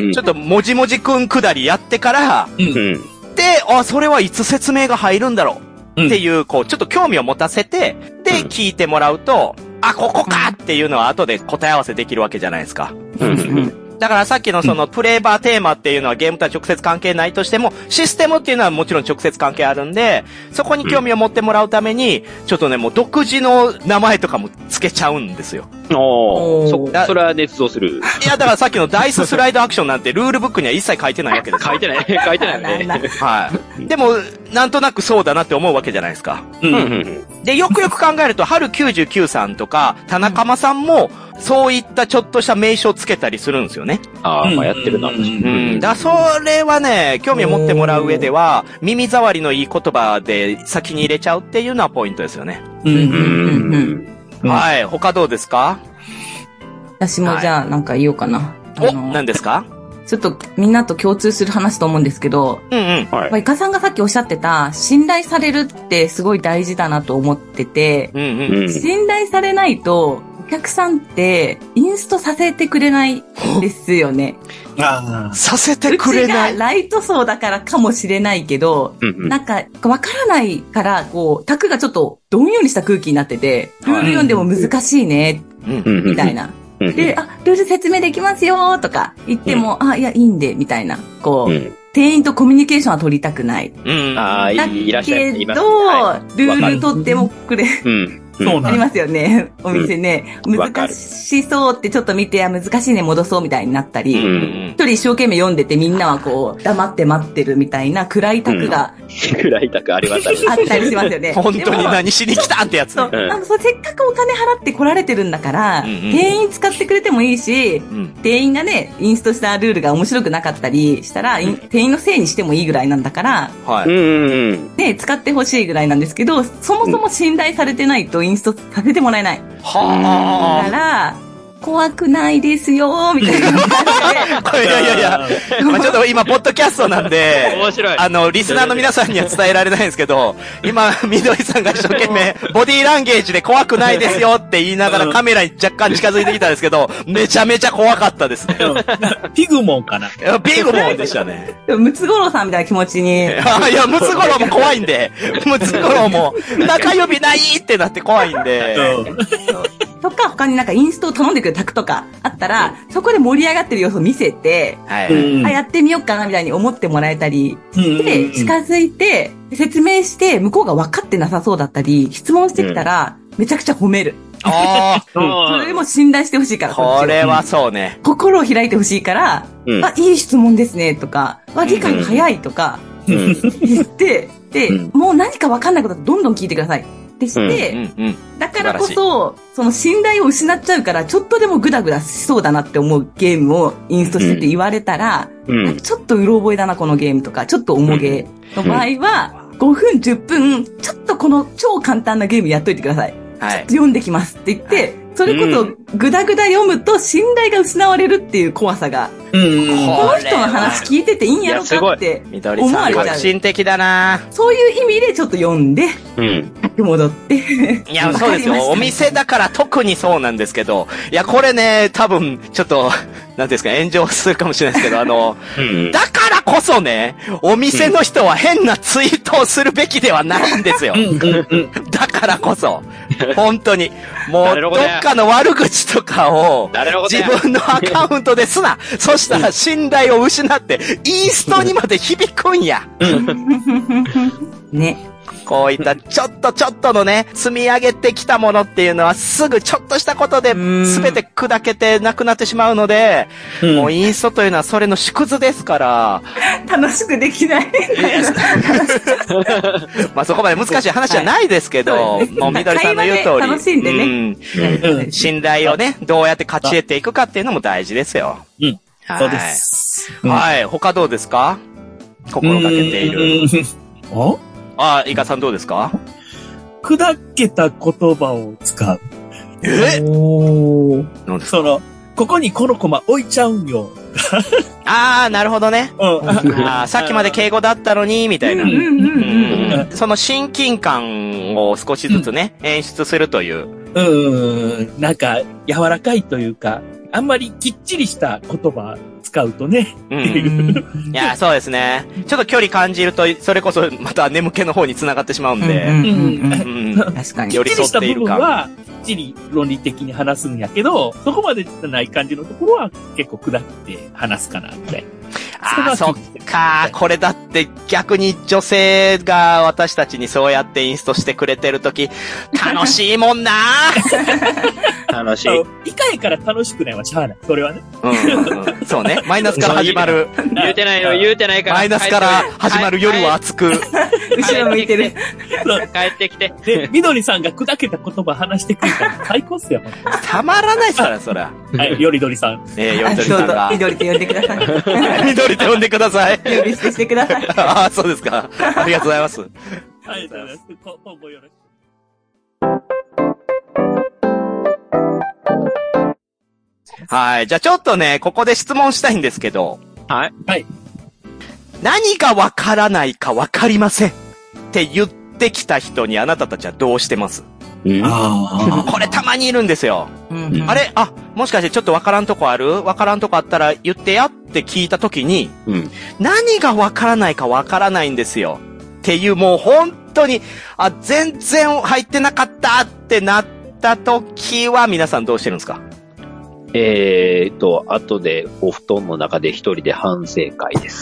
ちょっともじもじくんくだりやってから、で、それはいつ説明が入るんだろうっていう、ちょっと興味を持たせて、で、聞いてもらうと、ここかっていうのは後で答え合わせできるわけじゃないですか。だからさっきのそのプレイバーテーマっていうのはゲームとは直接関係ないとしても、システムっていうのはもちろん直接関係あるんで、そこに興味を持ってもらうために、ちょっとね、もう独自の名前とかも付けちゃうんですよ。 それは捏造する。 いや、だからさっきのダイススライドアクションなんてルールブックには一切書いてないわけですよ。 書いてないよね。 はい。でも、なんとなくそうだなって思うわけじゃないですか。で、よくよく考えると、春99さんとか、田中間さんも、そういったちょっとした名称をつけたりするんですよね。 やってるな。 だそれはね、興味を持ってもらう上では、耳障りのいい言葉で先に入れちゃうっていうのはポイントですよね。はい。他どうですか？ 私もじゃあなんか言おうかな。 何ですか？ ちょっとみんなと共通する話と思うんですけど、イカさんがさっきおっしゃってた、信頼されるってすごい大事だなと思ってて、信頼されないと、お客さんってインストさせてくれないですよね。 させてくれない。 うちがライト層だからかもしれないけど、なんかわからないから、タクがちょっとどんよりした空気になってて、ルール読んでも難しいね、みたいな。で、ルール説明できますよとか言っても、いや、いいんで、みたいな。店員とコミュニケーションは取りたくない。だけど、ルール取ってもくれ。ありますよね。お店ね。難しそうってちょっと見て、難しいね、戻そうみたいになったり、一人一生懸命読んでてみんなは黙って待ってるみたいな暗いタクが。 暗いタクありますあったりしますよね。 本当に何しに来たってやつ。 せっかくお金払って来られてるんだから、店員使ってくれてもいいし、店員がね、インストしたルールが面白くなかったりしたら、店員のせいにしてもいいぐらいなんだから、ね、使ってほしいぐらいなんですけど、そもそも信頼されてないと、インストさせてもらえない。だから、怖くないですよ、みたいな感じで。 いや。ちょっと今、ポッドキャストなんで、 面白い。 リスナーの皆さんには伝えられないんですけど、今、みどりさんが一生懸命、ボディーランゲージで怖くないですよって言いながらカメラに若干近づいてきたんですけど、めちゃめちゃ怖かったですね。 ピグモンかな？ ピグモンでしたね。 ムツゴロウさんみたいな気持ちに。 いや、ムツゴロウも怖いんで、ムツゴロウも、中指ないってなって怖いんで。 とか、他になんかインストを頼んでくるタクとかあったら、そこで盛り上がってる様子を見せて、やってみようかなみたいに思ってもらえたりして、近づいて、 説明して、向こうが分かってなさそうだったり、質問してきたら、めちゃくちゃ褒める。 ああ。 それでも信頼してほしいから。 これはそうね。 心を開いてほしいから、いい質問ですね、とか、理解が早いとか、言って、で、もう何か分かんないことだとどんどん聞いてください。ってして、だからこそ、その信頼を失っちゃうから、ちょっとでもグダグダしそうだなって思うゲームをインストしてって言われたら、ちょっとうろ覚えだな、このゲームとか、ちょっと重げの場合は、5分、10分、ちょっとこの超簡単なゲームやっといてください。ちょっと読んできますって言って、それこそグダグダ読むと信頼が失われるっていう怖さが、この人の話聞いてていいんやろかって思われちゃう。 革新的だな。 そういう意味でちょっと読んで、戻って。 いや、そうですよ。お店だから特にそうなんですけど、いや、これね、多分、ちょっと、なんですか、炎上するかもしれないですけど、だからこそね、お店の人は変なツイートをするべきではないんですよ。だからこそ。本当に。もう、どっかの悪口とかを、自分のアカウントですな。そしたら信頼を失って、インストにまで響くんや。 ね。 こういったちょっとのね、積み上げてきたものっていうのはすぐちょっとしたことで全て砕けてなくなってしまうので、もうインストというのはそれの縮図ですから。 楽しくできない。 まあそこまで難しい話じゃないですけど、もうみどりさんの言う通り。 楽しんでね。 信頼をね、どうやって勝ち得ていくかっていうのも大事ですよ。 そうです。 はい。他どうですか？心がけている。イカさんどうですか？ 砕けた言葉を使う。 なんですか？ ここにこのコマ置いちゃうんよ。 なるほどね。さっきまで敬語だったのに、みたいな。その親近感を少しずつね、演出するという。 なんか、柔らかいというか、あんまりきっちりした言葉使うとね。 いや、そうですね。ちょっと距離感じると、それこそまた眠気の方に繋がってしまうんで。 確かに。 きっちりした部分は、きっちり論理的に話すんやけど、そこまでじゃない感じのところは結構砕けて話すかな、みたいな。 そっか。これだって逆に女性が私たちにそうやってインストしてくれてるとき、楽しいもんな楽しい。 いかへんから楽しくないわ、しゃあない。それはね。 そうね。マイナスから始まる。 言うてないから。 マイナスから始まる夜は熱く。 後ろ向いてる。 帰ってきて。 で、みどりさんが砕けた言葉話してくれたら最高っすよ。 たまらないっすから、そら。 はい、よりどりさん。 よりどりさんが。 みどりと呼んでください。 みどりと呼んでください。 呼び捨てしてください。 そうですか。ありがとうございます。 ありがとうございます。今後よろしく。 はい。じゃあちょっとね、ここで質問したいんですけど。 はい。 何がわからないかわかりませんって言ってきた人にあなたたちはどうしてます？これたまにいるんですよ。あれ？もしかしてちょっとわからんとこある？わからんとこあったら言ってやって聞いたときに、何がわからないかわからないんですよ。っていうもう本当に、全然入ってなかったってなったときは皆さんどうしてるんですか？ 後でお布団の中で一人で反省会です。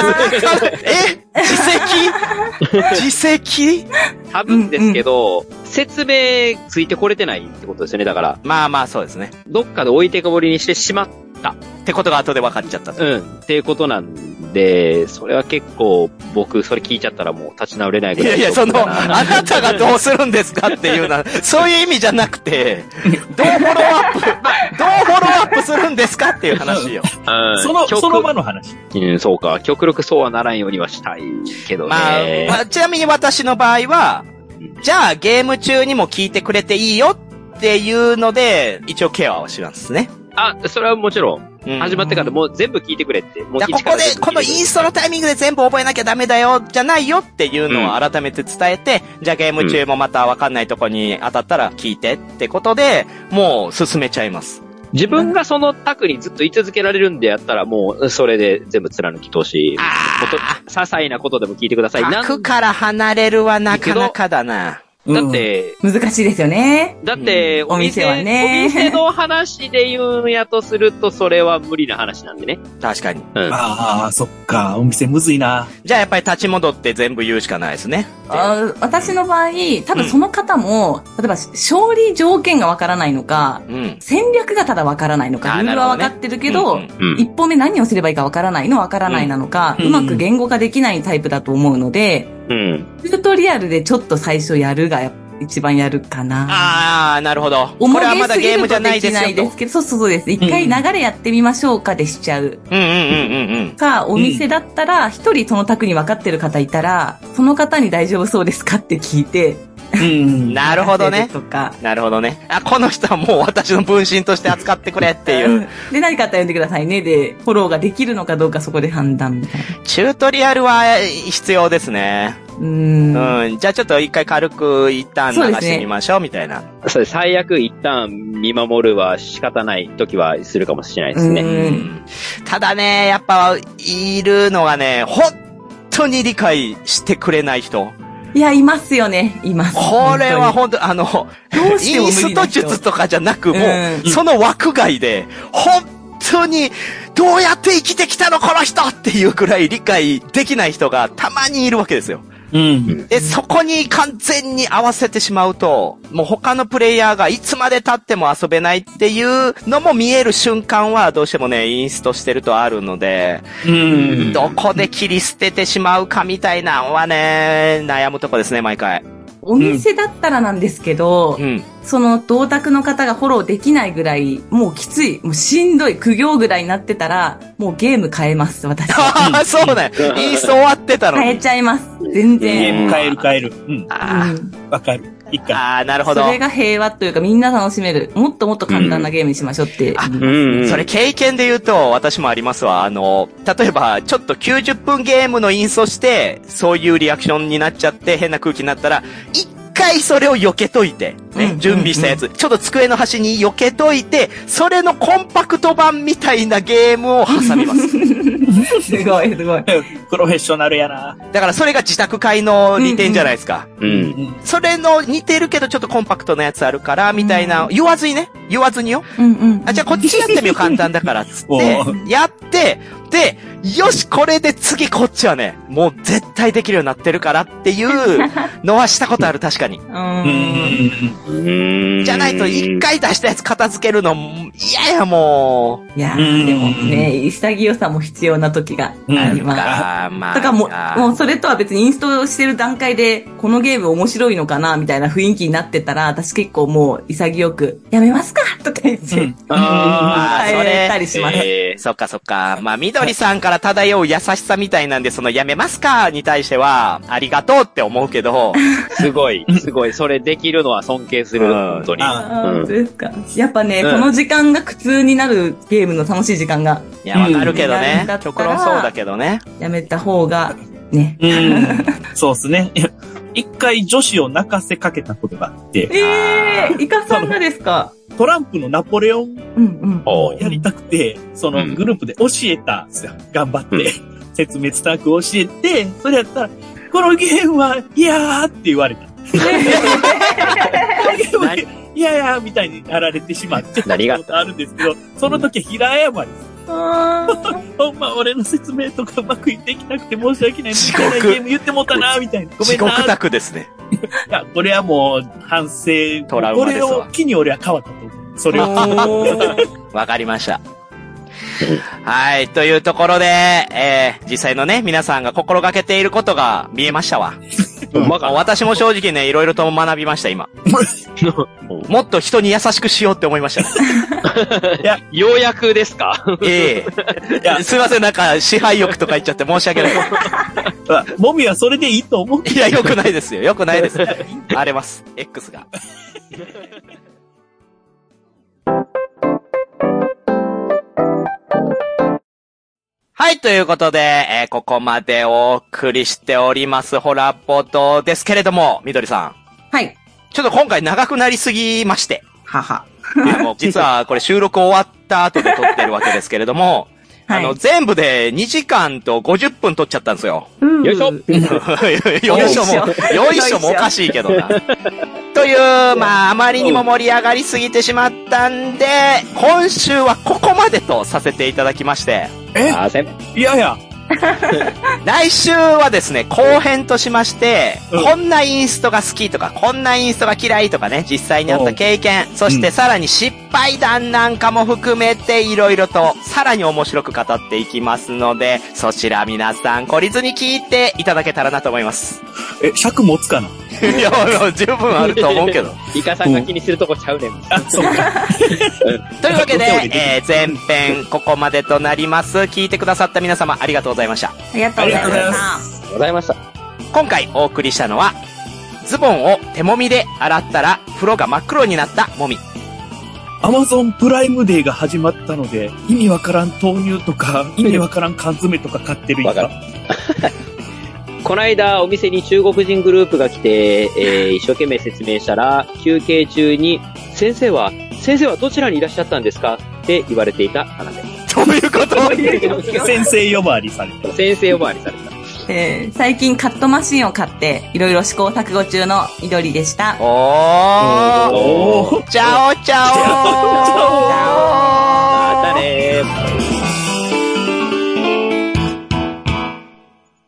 自責多分ですけど、説明ついてこれてないってことですよね、だから。 まあそうですね。 どっかで置いてかぼりにしてしまった。 ってことが後で分かっちゃった。 っていうことなんで、それは結構、僕、それ聞いちゃったらもう立ち直れないぐらい。 いや、あなたがどうするんですかっていうのは、そういう意味じゃなくて、どうフォローアップするんですかっていう話よ。 その場の話。 そうか。極力そうはならんようにはしたいけどね。 ちなみに私の場合は、じゃあゲーム中にも聞いてくれていいよっていうので、一応ケアをしますね。 それはもちろん。始まってからもう全部聞いてくれって。もうここで、このインストのタイミングで全部覚えなきゃダメだよ、じゃないよっていうのを改めて伝えて、じゃあゲーム中もまたわかんないとこに当たったら聞いてってことで、もう進めちゃいます。 自分がその卓にずっと居続けられるんでやったらもうそれで全部貫き通し、些細なことでも聞いてください。 卓から離れるはなかなかだな。 だって、 難しいですよね。 だって、お店はね。お店の話で言うんやとすると、それは無理な話なんでね。 確かに。 ああ、そっか。お店むずいな。 じゃあやっぱり立ち戻って全部言うしかないですね。 私の場合、多分その方も、例えば勝利条件がわからないのか、戦略がただわからないのか、ルールはわかってるけど、一歩目何をすればいいかわからないのわからないなのか、うまく言語化できないタイプだと思うので、チュートリアルでちょっと最初やるが一番やるかな。 ああ、なるほど。これはまだゲームじゃないですよ。できないですけど、そうです。一回流れやってみましょうかでしちゃう。か、お店だったら、一人その宅に分かってる方いたら、その方に大丈夫そうですかって聞いて、 なるほどね。なるほどね。この人はもう私の分身として扱ってくれっていう。 で、何かあったら呼んでくださいね。で、フォローができるのかどうかそこで判断みたいな。 チュートリアルは必要ですね。じゃあちょっと一回軽く一旦流してみましょうみたいな。 そうです。最悪一旦見守るは仕方ない時はするかもしれないですね。 ただね、やっぱいるのがね、本当に理解してくれない人。 いや、いますよね。います。 これは本当インスト術とかじゃなく、もう、その枠外で、本当に、どうやって生きてきたのこの人っていうくらい理解できない人がたまにいるわけですよ。で、そこに完全に合わせてしまうと、もう他のプレイヤーがいつまで経っても遊べないっていうのも見える瞬間はどうしてもね、インストしてるとあるので、どこで切り捨ててしまうかみたいなのはね、悩むとこですね、毎回。 お店だったらなんですけど、その同宅の方がフォローできないぐらい、もうきつい、もうしんどい、苦行ぐらいになってたら、もうゲーム変えます、私は。 そうね。インスト終わってたのに。 変えちゃいます。全然。 ゲーム変える。わかる。 なるほど。 それが平和というかみんな楽しめる。もっともっと簡単なゲームにしましょうって。 それ経験で言うと私もありますわ。例えばちょっと90分ゲームのインストして、そういうリアクションになっちゃって変な空気になったら、一回それを避けといて、ね、準備したやつ、ちょっと机の端に避けといて、それのコンパクト版みたいなゲームを挟みます。 すごい。 プロフェッショナルやな。 だからそれが自宅会の利点じゃないですか。それの似てるけどちょっとコンパクトなやつあるから、みたいな、言わずによ。じゃあこっちやってみよう、簡単だからっつって、やって、で、よし、これで次こっちはね、もう絶対できるようになってるからっていうのはしたことある、確かに。じゃないと一回出したやつ片付けるの嫌や、もう。いやー、でもね、潔さも必要な時があります。だからもうそれとは別にインストしてる段階で、このゲーム面白いのかなみたいな雰囲気になってたら、私結構もう潔く、やめますかとか言って、変えたりします。 そっか。まあ、緑さんから漂う優しさみたいなんで、そのやめますかに対しては、ありがとうって思うけど。 すごい。それできるのは尊敬する。本当に。 本当ですか。やっぱね、この時間が苦痛になるゲームの楽しい時間が。 いや、わかるけどね。極論そうだけどね。 やめた方が、ね。 そうっすね。一回女子を泣かせかけたことがあって。 イカさんがですか？ トランプのナポレオンをやりたくて、そのグループで教えたんですよ。頑張って。説明伝く教えて、それやったら、このゲームは嫌ーって言われた。いやみたいになられてしまって。 何があるんですけど、その時は平謝りです。ほんま俺の説明とかうまくいってきなくて申し訳ないみたいなゲーム言ってもったなみたいな。ごめんな。 地獄宅ですね。 いや、これはもう反省。 トラウマですわ。 これを機に俺は変わったと思う。それを。 わかりました。はい、というところで、実際のね、皆さんが心がけていることが見えましたわ。私も正直ね、いろいろと学びました、今。もっと人に優しくしようって思いました。 いや、ようやくですか？ すいません、なんか、支配欲とか言っちゃって申し訳ない。 もみはそれでいいと思う。 いや、よくないですよ。よくないです。荒れます。X が。はい、ということで、ここまでお送りしております、ホラボドですけれども、みどりさん。 はい。 ちょっと今回長くなりすぎまして。 はは。 実はこれ収録終わった後で撮ってるわけですけれども、 全部で2時間と50分撮っちゃったんですよ。 よいしょよいしょもおかしいけどな。という、あまりにも盛り上がりすぎてしまったんで、今週はここまでとさせていただきまして。 いや。 来週はですね、後編としまして、こんなインストが好きとか、こんなインストが嫌いとかね、実際にあった経験、そしてさらに失敗談なんかも含めて、いろいろと、さらに面白く語っていきますので、そちら皆さん、懲りずに聞いていただけたらなと思います。 尺持つかな？ いや、十分あると思うけど。 イカさんが気にするとこちゃうねん。 そうか。 というわけで、前編ここまでとなります。聞いてくださった皆様ありがとうございました。 ありがとうございました。 今回お送りしたのは、ズボンを手もみで洗ったら風呂が真っ黒になったもみ。 Amazon プライムデーが始まったので、意味わからん豆乳とか、意味わからん缶詰とか買ってるイカ。 この間お店に中国人グループが来て、一生懸命説明したら、休憩中に、先生はどちらにいらっしゃったんですかって言われていた花で。 どういうこと先生呼ばわりされた。 先生呼ばわりされた。 最近カットマシンを買って、いろいろ試行錯誤中の緑でした。 おーチャオチャオまたねー。